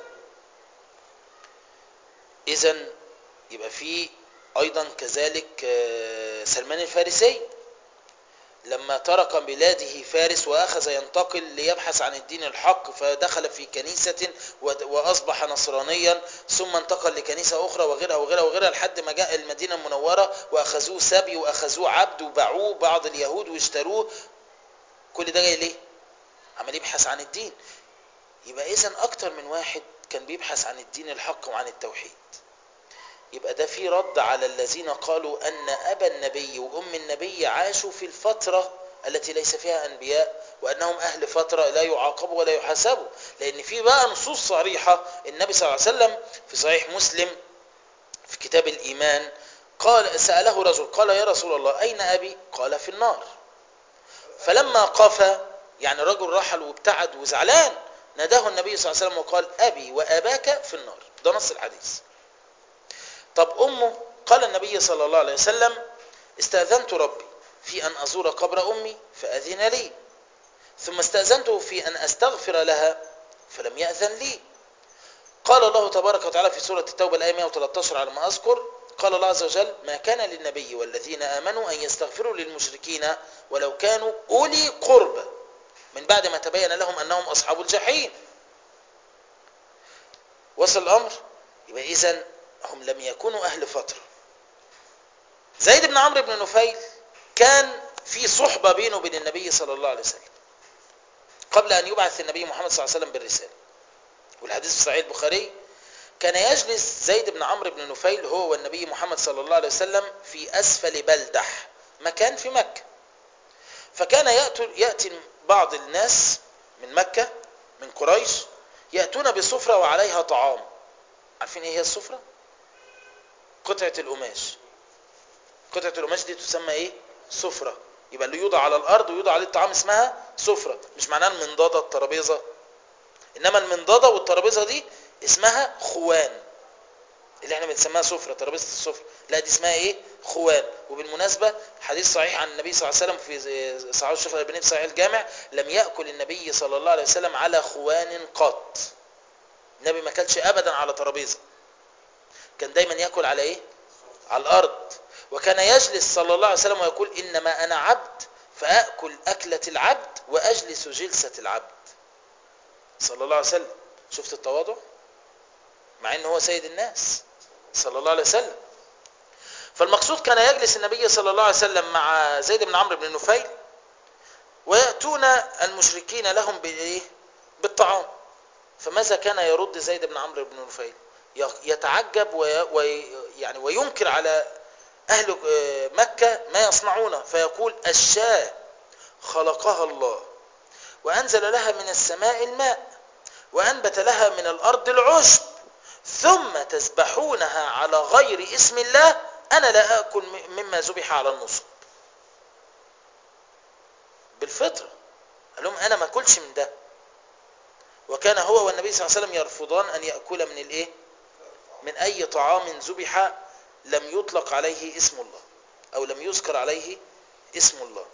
[SPEAKER 1] إذن يبقى في أيضا كذلك سلمان الفارسي لما ترك بلاده فارس وأخذ ينتقل ليبحث عن الدين الحق، فدخل في كنيسة وأصبح نصرانيا ثم انتقل لكنيسة أخرى وغيرها وغيرها وغيرها لحد ما جاء المدينة المنورة وأخذوه سبي وأخذوه عبد وباعوه بعض اليهود واشتروه. كل ده جاي ليه؟ عمال يبحث عن الدين. يبقى إذن أكتر من واحد كان بيبحث عن الدين الحق وعن التوحيد. يبقى ده في رد على الذين قالوا أن أبا النبي وأم النبي عاشوا في الفترة التي ليس فيها أنبياء وأنهم أهل فترة لا يعاقبوا ولا يحاسبوا، لأن في بقى نصوص صريحة. النبي صلى الله عليه وسلم في صحيح مسلم في كتاب الإيمان قال سأله رجل قال يا رسول الله أين أبي؟ قال في النار. فلما قفى يعني رجل رحل وابتعد وزعلان ناداه النبي صلى الله عليه وسلم وقال أبي وأباك في النار. ده نص الحديث. طب أمه؟ قال النبي صلى الله عليه وسلم استأذنت ربي في أن أزور قبر أمي فأذن لي، ثم استأذنته في أن أستغفر لها فلم يأذن لي. قال الله تبارك وتعالى في سورة التوبة الآية مئة وثلاثة عشر على ما أذكر قال الله عز وجل ما كان للنبي والذين آمنوا أن يستغفروا للمشركين ولو كانوا أولي قربى من بعد ما تبين لهم أنهم أصحاب الجحيم. وصل الأمر؟ يبقى إذن هم لم يكونوا أهل فترة. زيد بن عمرو بن نفيل كان في صحبة بينه وبين النبي صلى الله عليه وسلم قبل أن يبعث النبي محمد صلى الله عليه وسلم بالرسالة، والحديث في صحيح البخاري كان يجلس زيد بن عمرو بن نفيل هو والنبي محمد صلى الله عليه وسلم في أسفل بلدح، مكان في مكة. فكان يأتي بعض الناس من مكة من قريش يأتون بسفرة وعليها طعام. عارفين ايه هي السفرة؟ قطعة القماش. قطعة القماش دي تسمى ايه؟ سفرة. يبقى اللي يوضع على الارض ويوضع عليه الطعام اسمها سفرة. مش معناها المنضدة الترابيزة، انما المنضدة والترابيزة دي اسمها خوان، اللي احنا بنسميها سفرة، ترابيزة السفرة. لا دي اسمها ايه؟ خوان. وبالمناسبة حديث صحيح عن النبي صلى الله عليه وسلم في صحيح الشيخ الألباني في صحيح الجامع، لم يأكل النبي صلى الله عليه وسلم على خوان قط. النبي ما اكلش ابدا على ترابيزة، كان دايما يأكل على ايه؟ على الارض. وكان يجلس صلى الله عليه وسلم ويقول انما انا عبد فاكل اكلة العبد واجلس جلسة العبد صلى الله عليه وسلم. شفت التواضع؟ مع انه هو سيد الناس صلى الله عليه وسلم. فالمقصود كان يجلس النبي صلى الله عليه وسلم مع زيد بن عمرو بن نفيل ويأتون المشركين لهم بالايه؟ بالطعام. فماذا كان يرد زيد بن عمرو بن نفيل؟ يتعجب وي يعني وينكر على أهل مكة ما يصنعونه، فيقول الشاة خلقها الله وأنزل لها من السماء الماء وأنبت لها من الأرض العشب ثم تذبحونها على غير اسم الله، أنا لا أكل مما ذبح على النصب. بالفطرة قال لهم أنا ما أكلش من ده. وكان هو والنبي صلى الله عليه وسلم يرفضان أن يأكل من الإيه؟ من أي طعام ذبح لم يطلق عليه اسم الله أو لم يذكر عليه اسم الله.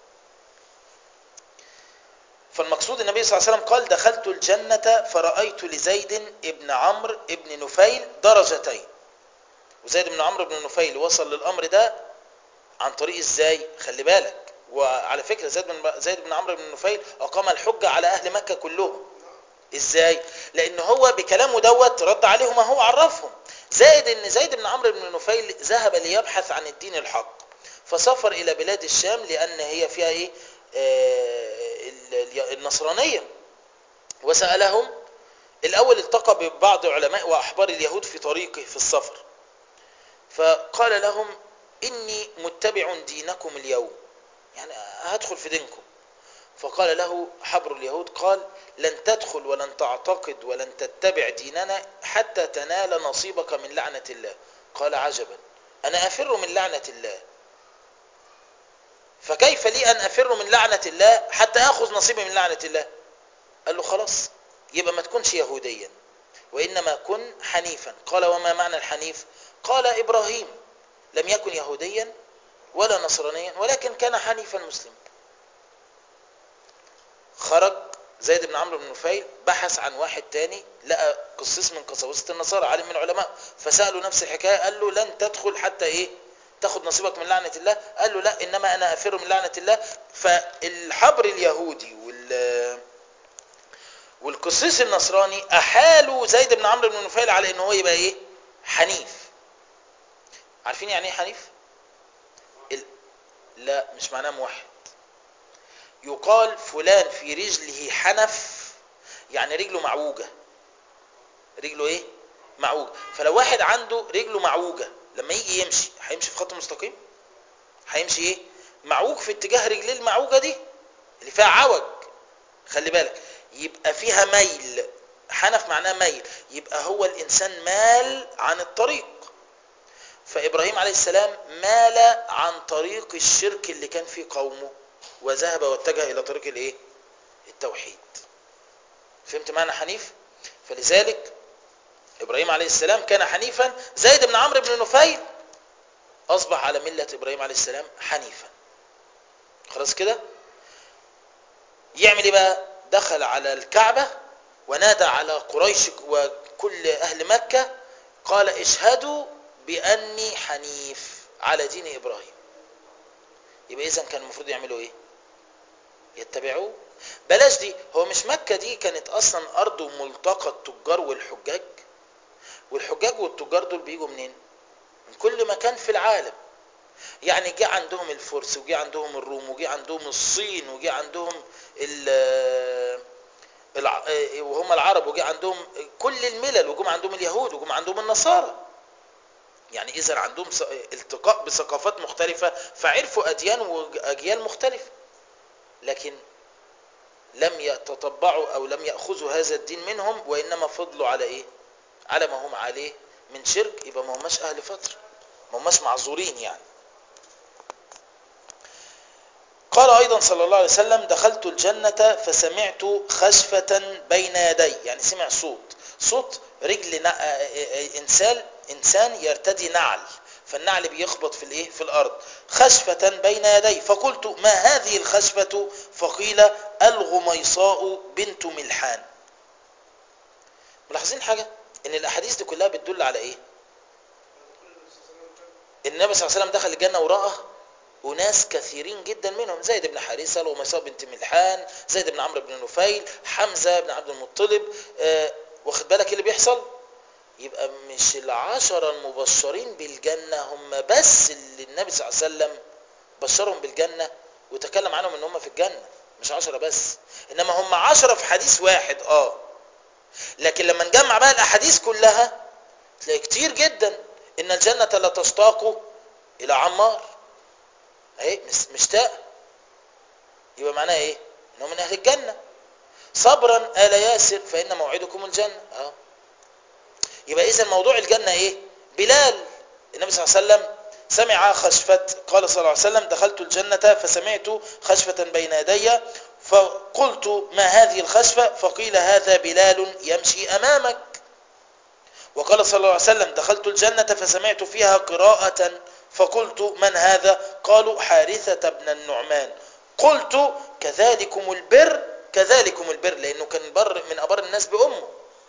[SPEAKER 1] فالمقصود النبي صلى الله عليه وسلم قال دخلت الجنة فرأيت لزيد ابن عمرو ابن نفيل درجتين. وزيد بن عمرو بن نفيل وصل للأمر ده عن طريق ازاي؟ خلي بالك. وعلى فكرة زيد بن زيد بن عمرو بن نفيل أقام الحجة على أهل مكة كلهم. ازاي؟ لأن هو بكلامه دوت رد عليهم ما هو عرفهم. زائد ان زيد بن عمرو بن نفيل ذهب ليبحث عن الدين الحق، فسافر إلى بلاد الشام لأن هي فيها ايه؟ آه النصرانية. وسألهم الأول، التقى ببعض علماء وأحبار اليهود في طريقه في السفر، فقال لهم إني متبع دينكم اليوم، يعني هدخل في دينكم. فقال له حبر اليهود قال لن تدخل ولن تعتقد ولن تتبع ديننا حتى تنال نصيبك من لعنة الله. قال عجبا، أنا أفر من لعنة الله، فكيف لي أن أفر من لعنة الله حتى أخذ نصيبي من لعنة الله؟ قال له خلاص يبقى ما تكونش يهوديا وإنما كن حنيفا. قال وما معنى الحنيف؟ قال إبراهيم لم يكن يهوديا ولا نصرانيا ولكن كان حنيفا مسلما. خرج زيد بن عمرو بن نفيل بحث عن واحد تاني، لقى قسيس من قساوسة النصارى عالم من العلماء، فسألوا نفس الحكاية، قال له لن تدخل حتى ايه؟ تاخد نصيبك من لعنة الله. قال له لا انما انا افر من لعنة الله. فالحبر اليهودي وال والقسيس النصراني احالوا زيد بن عمرو بن نفيل على انه هو يبقى ايه؟ حنيف. عارفين يعني ايه حنيف؟ ال... لا مش معناه موحد. يقال فلان في رجله حنف، يعني رجله معوجة. رجله ايه؟ معوجة. فلو واحد عنده رجله معوجة لما يجي يمشي هيمشي في خط مستقيم؟ هيمشي ايه؟ معوج في اتجاه رجليه المعوجة دي اللي فيها عوج. خلي بالك، يبقى فيها ميل. حنف معناه ميل، يبقى هو الانسان مال عن الطريق. فابراهيم عليه السلام مال عن طريق الشرك اللي كان في قومه وذهب واتجه الى طريق الايه؟ التوحيد. فهمت معنى حنيف؟ فلذلك ابراهيم عليه السلام كان حنيفا. زيد بن عمرو بن نفيل اصبح على ملة ابراهيم عليه السلام حنيفا. خلاص كده؟ يعمل ايه بقى؟ دخل على الكعبة ونادى على قريش وكل اهل مكة، قال اشهدوا باني حنيف على دين ابراهيم. يبقى اذا كان المفروض يعملوا ايه؟ يتبعوه. بلاش دي، هو مش مكة دي كانت اصلا ارض ملتقى التجار والحجاج؟ والحجاج والتجار دول بيجوا منين؟ من كل مكان في العالم. يعني جه عندهم الفرس وجه عندهم الروم وجه عندهم الصين وجه عندهم الع... وهم العرب، وجاء عندهم كل الملل، وجم عندهم اليهود، وجم عندهم النصارى. يعني إذا عندهم التقاء بثقافات مختلفة، فعرفوا أديان وأجيال مختلفة، لكن لم يتطبعوا أو لم يأخذوا هذا الدين منهم، وإنما فضلوا على إيه؟ على ما هم عليه من شرك. يبقى ما هماش أهل فترة، ما هماش معذورين يعني. قال أيضا صلى الله عليه وسلم: دخلت الجنة فسمعت خشفة بين يدي، يعني سمع صوت صوت رجل إنسان إنسان يرتدي نعل، فالنعل بيخبط في الإيه؟ في الأرض. خشفة بين يدي، فقلت: ما هذه الخشفة؟ فقيل: الغميصاء بنت ملحان. ملاحظين حاجة؟ إن الأحاديث دي كلها بتدل على إيه؟ النبي صلى الله عليه وسلم دخل الجنة ورأى وناس كثيرين جدا منهم: زيد بن حارثة، الغميصاء بنت ملحان، زيد بن عمرو بن نفيل، حمزة بن عبد المطلب. آه واخد بالك ايه اللي بيحصل؟ يبقى مش العشرة المبشرين بالجنة هم بس اللي النبي صلى الله عليه وسلم بشرهم بالجنة وتكلم عنهم ان هم في الجنة، مش عشرة بس، انما هم عشرة في حديث واحد. اه لكن لما نجمع بقى الاحاديث كلها تلاقي كتير جدا: ان الجنة لا تشتاق الى عمار، اهي مشتاق. يبقى معناها ايه؟ انه من اهل الجنة. صبرا آل ياسر فإن موعدكم الجنة. اه يبقى اذا موضوع الجنة ايه؟ بلال النبي صلى الله عليه وسلم سمع خشفة، قال صلى الله عليه وسلم: دخلت الجنة فسمعت خشفة بين يدي، فقلت: ما هذه الخشفة؟ فقيل: هذا بلال يمشي أمامك. وقال صلى الله عليه وسلم: دخلت الجنة فسمعت فيها قراءة، فقلت: من هذا؟ قالوا: حارثة بن النعمان. قلت: كذلكم البر، كذلكم البر، لأنه كان بر من أبر الناس بأمه.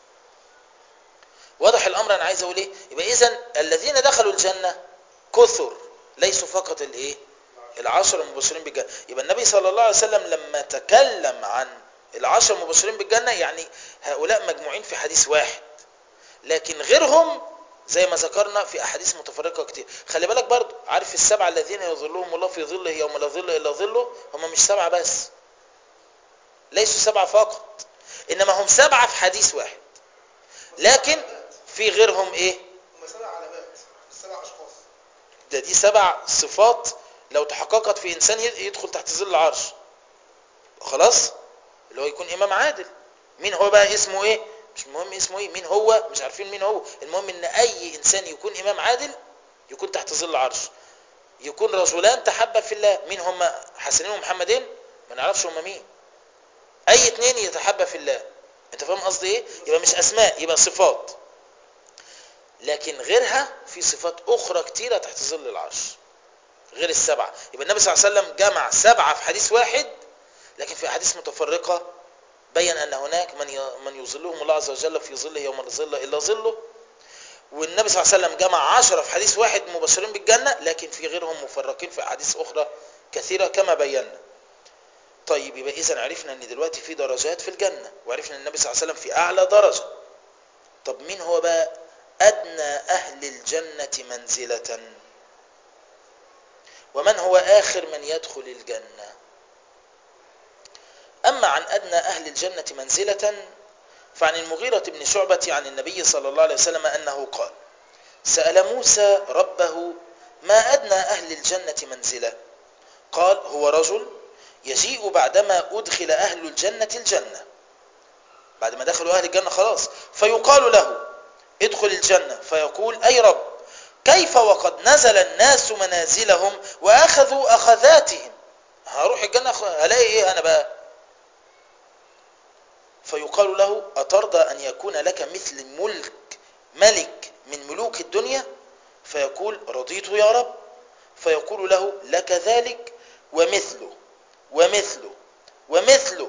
[SPEAKER 1] واضح الأمر؟ أنا عايز أقول إيه؟ يبقى إذن الذين دخلوا الجنة كثر، ليسوا فقط الإيه؟ العشر المبشرين بالجنة. يبقى النبي صلى الله عليه وسلم لما تكلم عن العشر المبشرين بالجنة يعني هؤلاء مجموعين في حديث واحد، لكن غيرهم زي ما ذكرنا في أحاديث متفرقة كتير. خلي بالك برضو، عارف السبعة الذين يظلهم الله في ظله يوم لا ظل إلا ظله؟ هم مش سبعة بس، ليسوا سبعة فقط، إنما هم سبعة في حديث واحد، لكن في غيرهم إيه؟
[SPEAKER 2] هم سبع علامات، سبع أشخاص.
[SPEAKER 1] ده دي سبع صفات لو تحققت في إنسان يدخل تحت ظل العرش خلاص، اللي هو يكون إمام عادل. مين هو بقى؟ اسمه إيه؟ مش مهم اسمه ايه، مين هو مش عارفين مين هو، المهم ان اي انسان يكون امام عادل يكون تحت ظل العرش. يكون رجلان تحبا في الله، مين هم؟ حسنين ومحمدين؟ ما نعرفش هم مين. اي اتنين يتحبا في الله، انت فاهم قصدي ايه؟ يبقى مش اسماء، يبقى صفات، لكن غيرها في صفات اخرى كتيرة تحت ظل العرش غير السبعة. يبقى النبي صلى الله عليه وسلم جمع سبعة في حديث واحد، لكن في احاديث متفرقة بين ان هناك من من يظلهم الله عز وجل في ظله يوم لا ظل الا ظله. والنبي صلى الله عليه وسلم جمع عشرة في حديث واحد مبشرين بالجنة، لكن في غيرهم مفرقين في احاديث اخرى كثيرة كما بينا. طيب يبقى اذا عرفنا ان دلوقتي في درجات في الجنة، وعرفنا ان النبي صلى الله عليه وسلم في اعلى درجة. طب مين هو بقى ادنى اهل الجنة منزلة؟ ومن هو اخر من يدخل الجنة؟ اما عن ادنى اهل الجنة منزلة فعن المغيرة بن شعبة عن النبي صلى الله عليه وسلم أنه قال: سأل موسى ربه: ما أدنى أهل الجنة منزلة؟ قال: هو رجل يجيء بعدما أدخل أهل الجنة الجنة، بعد ما دخلوا أهل الجنة خلاص، فيقال له: ادخل الجنة، فيقول: أي رب، كيف وقد نزل الناس منازلهم وأخذوا أخذاتهم؟ هروح الجنة هلاقي إيه أنا بقى؟ فيقال له: أترضى أن يكون لك مثل ملك ملك من ملوك الدنيا؟ فيقول: رضيت يا رب. فيقول له: لك ذلك ومثله ومثله ومثله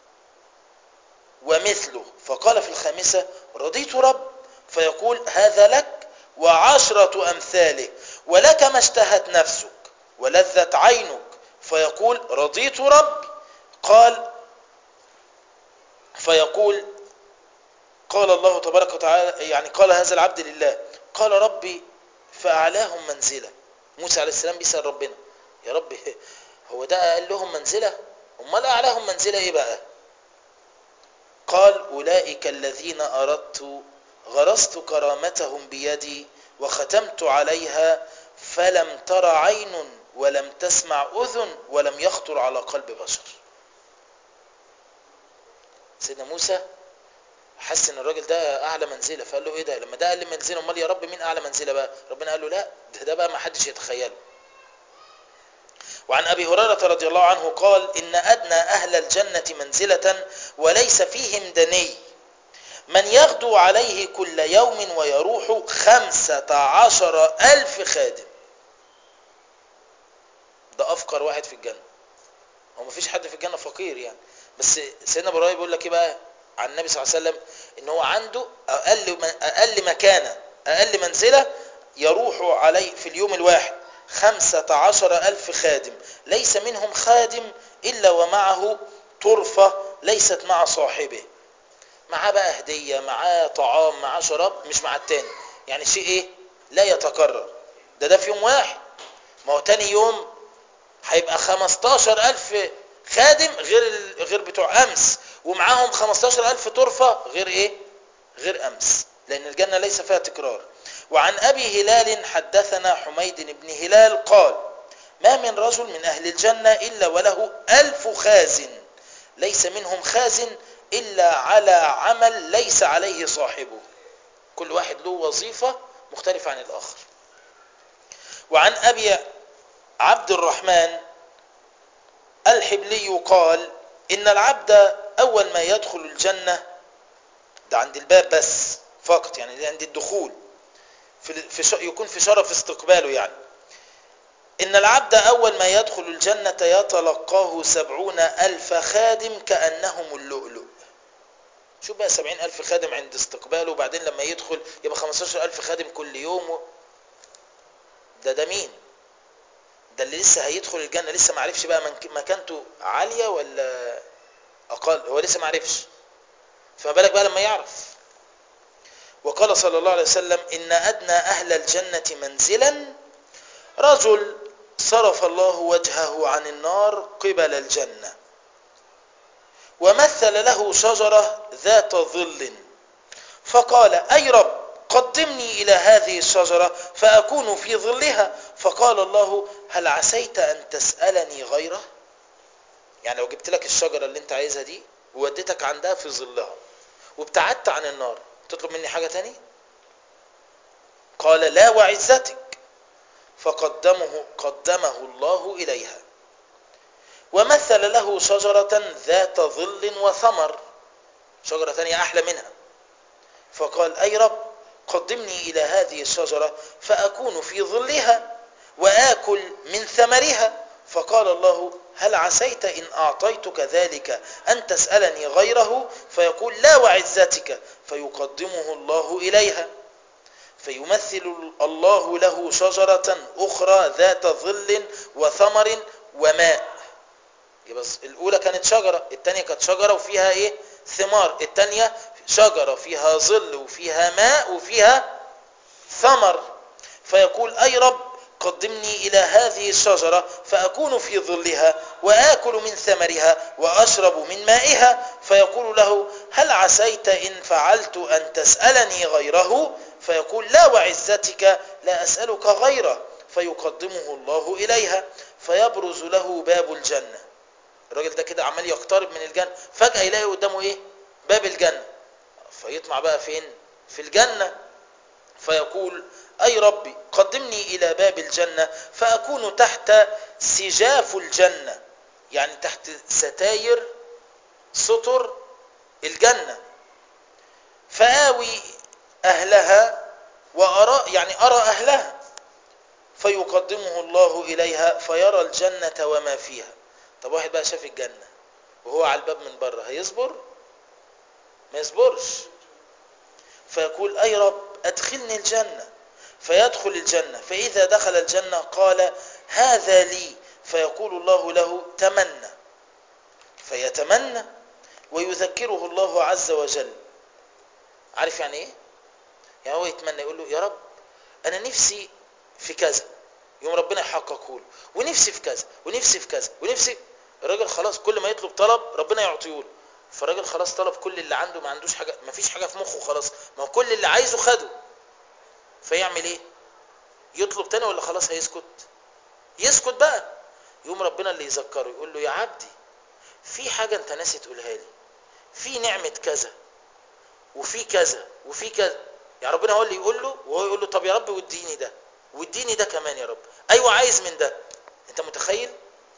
[SPEAKER 1] ومثله. فقال في الخامسة: رضيت رب. فيقول: هذا لك وعشرة أمثاله، ولك ما اشتهت نفسك ولذت عينك. فيقول: رضيت رب. قال فيقول قال الله تبارك وتعالى، يعني قال هذا العبد لله، قال: ربي فأعلاهم منزلة. موسى عليه السلام بيسأل ربنا: يا رب، هو ده أقل لهم منزلة؟ امال أعلاهم منزلة إيه بقى؟ قال أولئك الذين أردت غرست كرامتهم بيدي وختمت عليها فلم تر عين ولم تسمع أذن ولم يخطر على قلب بشر. سيدنا موسى حس ان الراجل ده اعلى منزله، فقال له ايه ده؟ لما ده اقل منزله امال يا رب مين اعلى منزله بقى؟ ربنا قال له لا، ده, ده بقى ما حدش يتخيله. وعن ابي هريره رضي الله عنه قال ان ادنى اهل الجنه منزله وليس فيهم دني من يغدو عليه كل يوم ويروح خمسة عشر ألف خادم. ده أفقر واحد في الجنة. هو مفيش حد في الجنة فقير يعني، بس سيدنا ابراهيم بيقول لك ايه بقى عن النبي صلى الله عليه وسلم؟ ان هو عنده اقل اقل مكانه اقل منزله يروح عليه في اليوم الواحد خمسة عشر ألف خادم، ليس منهم خادم الا ومعه طرفه ليست مع صاحبه. معاه بقى هديه، معاه طعام، معاه شراب، مش مع التاني. يعني شيء ايه؟ لا يتكرر. ده ده في يوم واحد. ما هو تاني يوم هيبقى خمستاشر ألف خادم غير غير بتوع امس، ومعاهم خمستاشر ألف طرفه غير ايه؟ غير امس، لان الجنه ليس فيها تكرار. وعن ابي هلال حدثنا حميد بن هلال قال ما من رجل من اهل الجنه الا وله الف خازن ليس منهم خازن الا على عمل ليس عليه صاحبه. كل واحد له وظيفه مختلفه عن الاخر. وعن ابي عبد الرحمن الحبلي قال إن العبد أول ما يدخل الجنة، ده عند الباب بس فقط يعني عند الدخول، في في يكون في شرف استقباله يعني. إن العبد أول ما يدخل الجنة يتلقاه سبعون ألف خادم كأنهم اللؤلؤ. شو بقى سبعين ألف خادم عند استقباله، وبعدين لما يدخل يبقى خمستاشر ألف خادم كل يوم. ده ده مين؟ ده اللي لسه هيدخل الجنة، لسه ما عرفش بقى مكانته عالية ولا أقل، هو لسه ما عرفش، فما بالك بقى لما يعرف. وقال صلى الله عليه وسلم إن أدنى أهل الجنة منزلا رجل صرف الله وجهه عن النار قبل الجنة ومثل له شجرة ذات ظل فقال أي رب قدمني إلى هذه الشجرة فأكون في ظلها. فقال الله هل عسيت أن تسألني غيره؟ يعني لو جبت لك الشجرة اللي انت عايزها دي ووديتك عندها في ظلها وابتعدت عن النار، تطلب مني حاجة تاني؟ قال لا وعزتك. فقدمه قدمه الله إليها ومثل له شجرة ذات ظل وثمر، شجرة ثانية أحلى منها. فقال أي رب قدمني إلى هذه الشجرة فأكون في ظلها وآكل من ثمرها. فقال الله هل عسيت إن أعطيتك ذلك أن تسألني غيره؟ فيقول لا وعزتك. فيقدمه الله إليها فيمثل الله له شجرة أخرى ذات ظل وثمر وماء. يبقى الأولى كانت شجرة، الثانية كانت شجرة وفيها إيه؟ ثمار، الثانية شجرة فيها ظل وفيها ماء وفيها ثمر. فيقول أي رب قدمني إلى هذه الشجرة فأكون في ظلها وآكل من ثمرها وأشرب من مائها. فيقول له هل عسيت إن فعلت أن تسألني غيره؟ فيقول لا وعزتك لا أسألك غيره. فيقدمه الله إليها فيبرز له باب الجنة. الراجل ده كده عمال يقترب من الجنة، فجأة يلاقي قدامه إيه؟ باب الجنة. فيطمع بقى فين؟ في الجنة. فيقول أي ربي قدمني إلى باب الجنة فأكون تحت سجاف الجنة، يعني تحت ستاير سطر الجنة، فآوي أهلها وأرى يعني أرى أهلها. فيقدمه الله إليها فيرى الجنة وما فيها. طب واحد بقى شاف الجنة وهو على الباب من بره، هيصبر؟ ما يصبرش. فيقول أي رب أدخلني الجنة. فيدخل الجنة، فإذا دخل الجنة قال هذا لي. فيقول الله له تمنى، فيتمنى ويذكره الله عز وجل. عارف يعني ايه؟ يعني هو يتمنى يقول له يا رب أنا نفسي في كذا، يوم ربنا يحققه له، ونفسي في كذا ونفسي في كذا ونفسي. الراجل خلاص كل ما يطلب طلب ربنا يعطيه له. فالراجل خلاص طلب كل اللي عنده، ما عندوش حاجة، ما فيش حاجة في مخه خلاص، ما هو كل اللي عايزه خده. فيعمل ايه؟ يطلب تاني ولا خلاص هيسكت؟ يسكت بقى. يقوم ربنا اللي يذكره يقول له يا عبدي في حاجة انت ناسي تقولها لي، في نعمة كذا وفي كذا وفي كذا. يا ربنا هو اللي يقول له، وهو يقول له طب يا رب واديني ده واديني ده كمان يا رب، ايوه عايز من ده. انت متخيل؟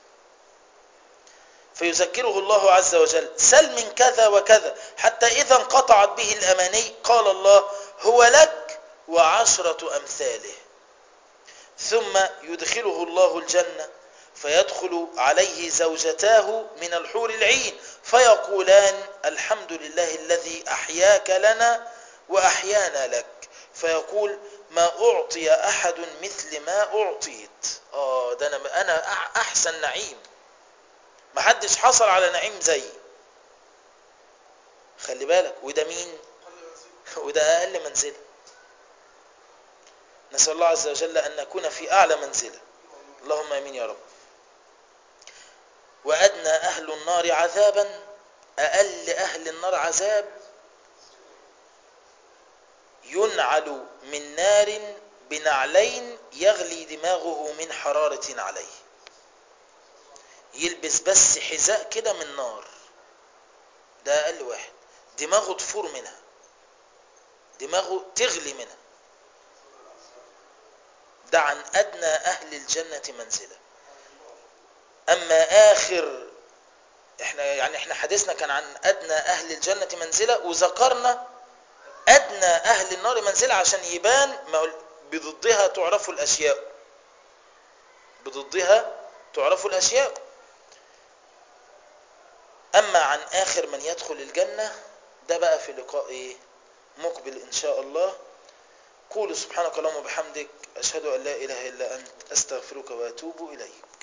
[SPEAKER 1] فيذكره الله عز وجل سل من كذا وكذا، حتى إذا انقطعت به الأماني قال الله هو لك وعشرة أمثاله. ثم يدخله الله الجنة فيدخل عليه زوجتاه من الحور العين فيقولان الحمد لله الذي أحياك لنا وأحيانا لك. فيقول ما أعطي أحد مثل ما أعطيت. آه ده أنا, أنا أحسن نعيم، ما حدش حصل على نعيم زي. خلي بالك، وده مين؟ وده أقل منزلة. نسأل الله عز وجل أن نكون في أعلى منزلة، اللهم آمين يا رب. وأدنى أهل النار عذابا، أقل أهل النار عذاب ينعل من نار بنعلين يغلي دماغه من حرارة عليه. يلبس بس حذاء كده من نار، ده أقل واحد، دماغه تفور منها، دماغه تغلي منها. ده عن أدنى أهل الجنة منزلة. أما آخر، احنا يعني احنا حديثنا كان عن أدنى أهل الجنة منزلة، وذكرنا أدنى أهل النار منزلة عشان يبان بضدها تعرف الأشياء، بضدها تعرف الأشياء. أما عن آخر من يدخل الجنة ده بقى في لقاء مقبل إن شاء الله. قول سبحانك اللهم وبحمدك أشهد أن لا إله إلا أنت أستغفرك وأتوب إليك.